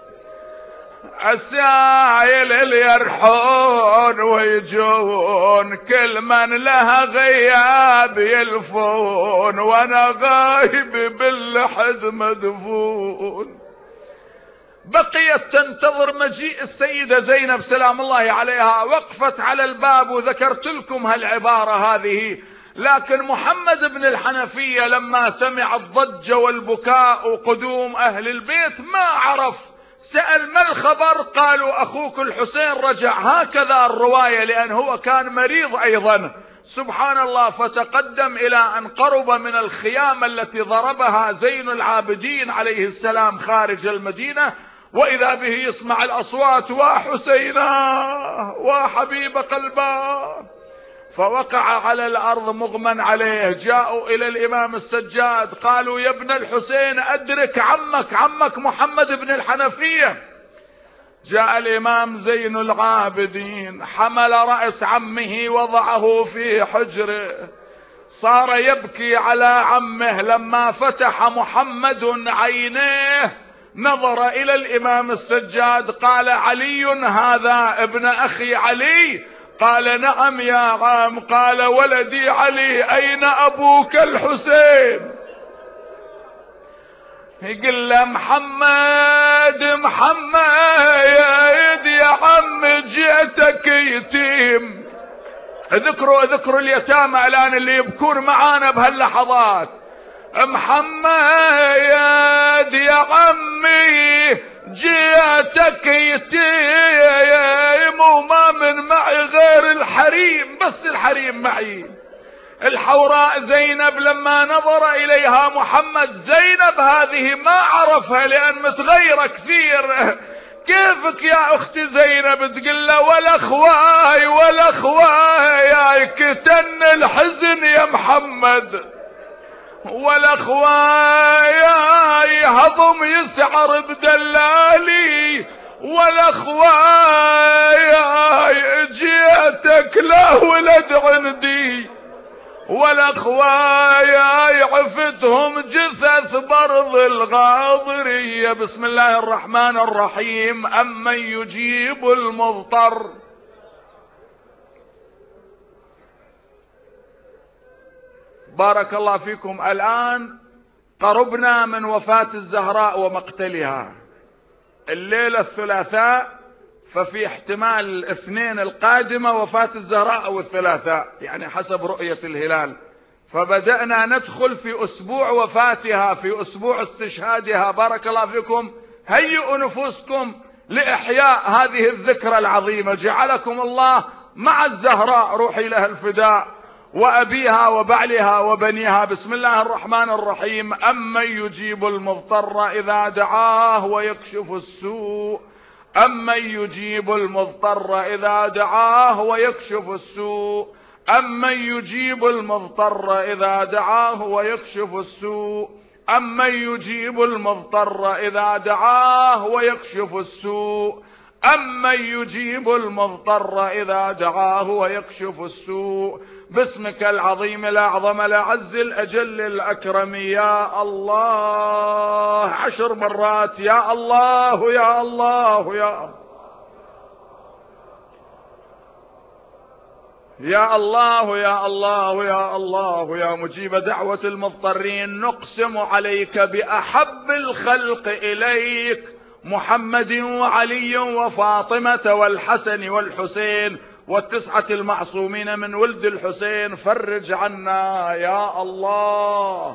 السايل اللي يرحون ويجون، كل من لها غياب يلفون، وانا غايب باللحد مدفون. بقيت تنتظر مجيء السيدة زينب سلام الله عليها، وقفت على الباب، وذكرت لكم هالعبارة هذه. لكن محمد بن الحنفية لما سمع الضجة والبكاء وقدوم أهل البيت ما عرف، سأل: ما الخبر؟ قالوا: أخوك الحسين رجع. هكذا الرواية، لأن هو كان مريض أيضا. سبحان الله. فتقدم إلى أن قرب من الخيام التي ضربها زين العابدين عليه السلام خارج المدينة، وإذا به يسمع الأصوات: وحسينا وحبيب قلبا. فوقع على الأرض مغمى عليه. جاءوا إلى الإمام السجاد قالوا: يا ابن الحسين أدرك عمك محمد بن الحنفية. جاء الإمام زين العابدين، حمل رأس عمه وضعه في حجره، صار يبكي على عمه. لما فتح محمد عينيه نظر إلى الإمام السجاد قال: علي هذا ابن أخي علي؟ قال: نعم يا عم. قال: ولدي علي، أين أبوك الحسين؟ يقول له محمد محمد يا عم جيتك يتيم. اذكروا اليتامى الان اللي يبكون معانا بهاللحظات. محمد يا عمي جيتك يتيم وما من معي غير الحريم، بس الحريم معي. الحوراء زينب لما نظر اليها محمد، زينب هذه ما عرفها لان متغيرة كثير. كيفك يا اختي زينب؟ تقول له ولا اخواي ولا اخواي كتن الحزن يا محمد، ولا اخواي هضم يسعر بدلالي، ولا اخواي جيتك لا ولد عندي، ولا اخوايا عفتهم جثث برض الغاضرية. بسم الله الرحمن الرحيم. أمن يجيب المضطر. بارك الله فيكم. الآن قربنا من وفاة الزهراء ومقتلها. الليلة الثلاثاء، ففي احتمال الاثنين القادمة وفاة الزهراء او الثلاثاء، يعني حسب رؤية الهلال. فبدأنا ندخل في اسبوع وفاتها، في اسبوع استشهادها. بارك الله فيكم. هيئوا نفوسكم لإحياء هذه الذكرى العظيمة. جعلكم الله مع الزهراء روحي لها الفداء، وأبيها وبعلها وبنيها. بسم الله الرحمن الرحيم. أمن يجيب المضطر إذا دعاه ويكشف السوء. أمن يجيب المضطر إذا دعاه ويكشف السوء. أمن يجيب المضطر إذا دعاه ويكشف السوء. أمن يجيب المضطر إذا دعاه ويكشف السوء. أمن يجيب المضطر إذا دعاه ويكشف السوء. باسمك العظيم الأعظم الأعز الأجل الأكرم يا الله. 10 مرات يا الله يا الله يا الله يا الله يا الله يا الله يا مجيب دعوة المضطرين. نقسم عليك بأحب الخلق إليك محمد وعلي وفاطمة والحسن والحسين والتسعة المعصومين من ولد الحسين. فرج عنا يا الله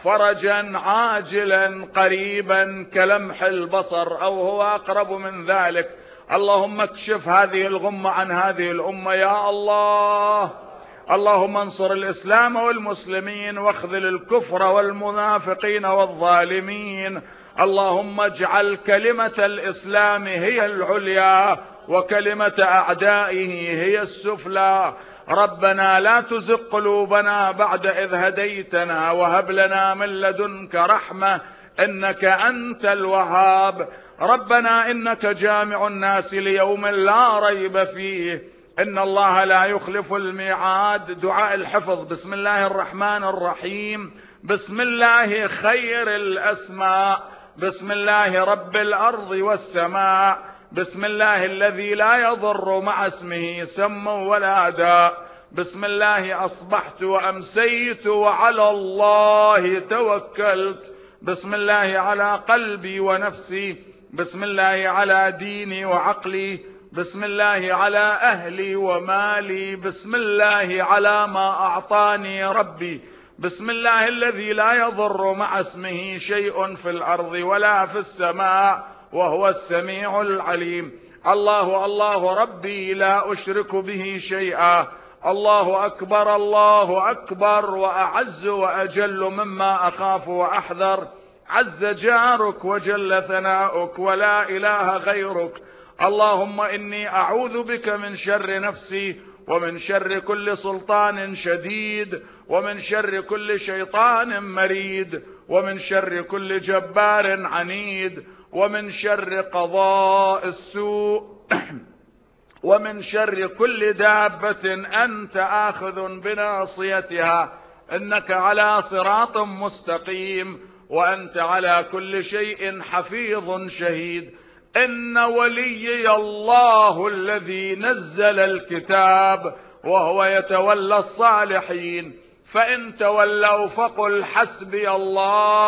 فرجا عاجلا قريبا كلمح البصر أو هو أقرب من ذلك. اللهم اكشف هذه الغمة عن هذه الأمة يا الله. اللهم انصر الإسلام والمسلمين واخذل الكفر والمنافقين والظالمين. اللهم اجعل كلمة الإسلام هي العليا وكلمة أعدائه هي السفلى. ربنا لا تزغ قلوبنا بعد إذ هديتنا وهب لنا من لدنك رحمة إنك أنت الوهاب. ربنا إنك جامع الناس ليوم لا ريب فيه إن الله لا يخلف الميعاد. دعاء الحفظ. بسم الله الرحمن الرحيم. بسم الله خير الأسماء. بسم الله رب الأرض والسماء. بسم الله الذي لا يضر مع اسمه سم ولا داء. بسم الله أصبحت وأمسيت وعلى الله توكلت. بسم الله على قلبي ونفسي. بسم الله على ديني وعقلي. بسم الله على أهلي ومالي. بسم الله على ما أعطاني ربي. بسم الله الذي لا يضر مع اسمه شيء في الأرض ولا في السماء وهو السميع العليم. الله الله ربي لا أشرك به شيئا. الله أكبر الله أكبر وأعز وأجل مما أخاف وأحذر. عز جارك وجل ثناؤك ولا إله غيرك. اللهم إني أعوذ بك من شر نفسي ومن شر كل سلطان شديد ومن شر كل شيطان مريد ومن شر كل جبار عنيد ومن شر قضاء السوء ومن شر كل دابة أنت آخذ بناصيتها إنك على صراط مستقيم وأنت على كل شيء حفيظ شهيد. إن وليي الله الذي نزل الكتاب وهو يتولى الصالحين. فإن تولوا فقل حسبي الله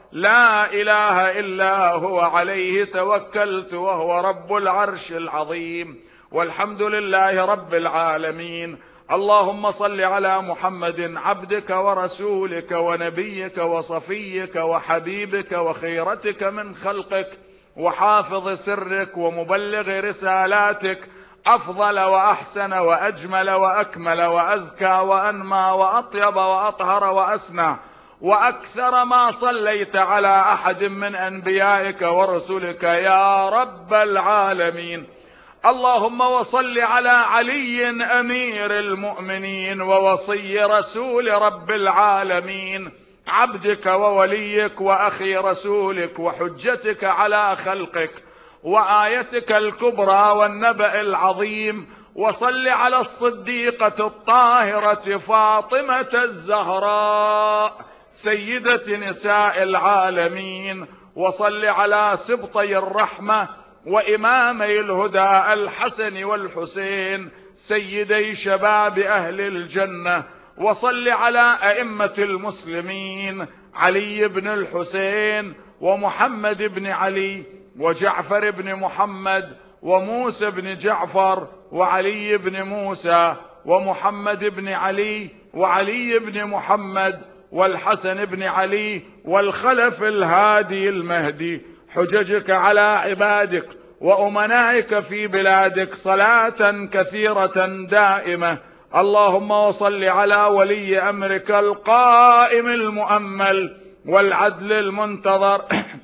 لا إله إلا هو عليه توكلت وهو رب العرش العظيم. والحمد لله رب العالمين. اللهم صل على محمد عبدك ورسولك ونبيك وصفيك وحبيبك وخيرتك من خلقك وحافظ سرك ومبلغ رسالاتك، أفضل وأحسن وأجمل وأكمل وأزكى وأنمى وأطيب وأطهر وأسنى وأكثر ما صليت على أحد من أنبيائك ورسلك يا رب العالمين. اللهم وصل على علي أمير المؤمنين ووصي رسول رب العالمين، عبدك ووليك وأخي رسولك وحجتك على خلقك وآيتك الكبرى والنبأ العظيم. وصل على الصديقة الطاهرة فاطمة الزهراء سيدة نساء العالمين. وصل على سبطي الرحمة وإمامي الهدى الحسن والحسين سيدي شباب أهل الجنة. وصل على أئمة المسلمين علي بن الحسين ومحمد بن علي وجعفر بن محمد وموسى بن جعفر وعلي بن موسى ومحمد بن علي وعلي بن محمد والحسن بن علي والخلف الهادي المهدي، حججك على عبادك وأمنائك في بلادك صلاة كثيرة دائمة. اللهم وصل على ولي أمرك القائم المؤمل والعدل المنتظر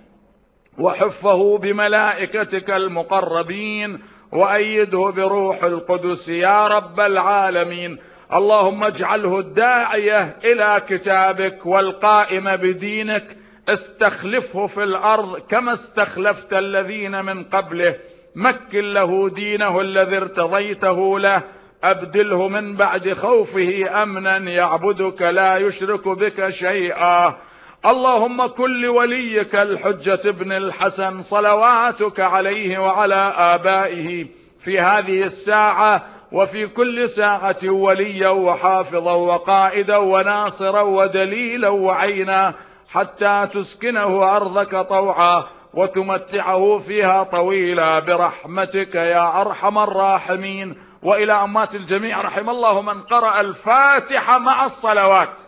وحفه بملائكتك المقربين وأيده بروح القدس يا رب العالمين. اللهم اجعله الداعية إلى كتابك والقائم بدينك، استخلفه في الأرض كما استخلفت الذين من قبله، مكن له دينه الذي ارتضيته له، أبدله من بعد خوفه أمنا يعبدك لا يشرك بك شيئا. اللهم كن لوليك الحجة ابن الحسن صلواتك عليه وعلى آبائه في هذه الساعة وفي كل ساعة وليا وحافظا وقائدا وناصرا ودليلا وعينا، حتى تسكنه أرضك طوعا وتمتعه فيها طويلا برحمتك يا أرحم الراحمين. وإلى أمات الجميع رحم الله من قرأ الفاتحة مع الصلوات.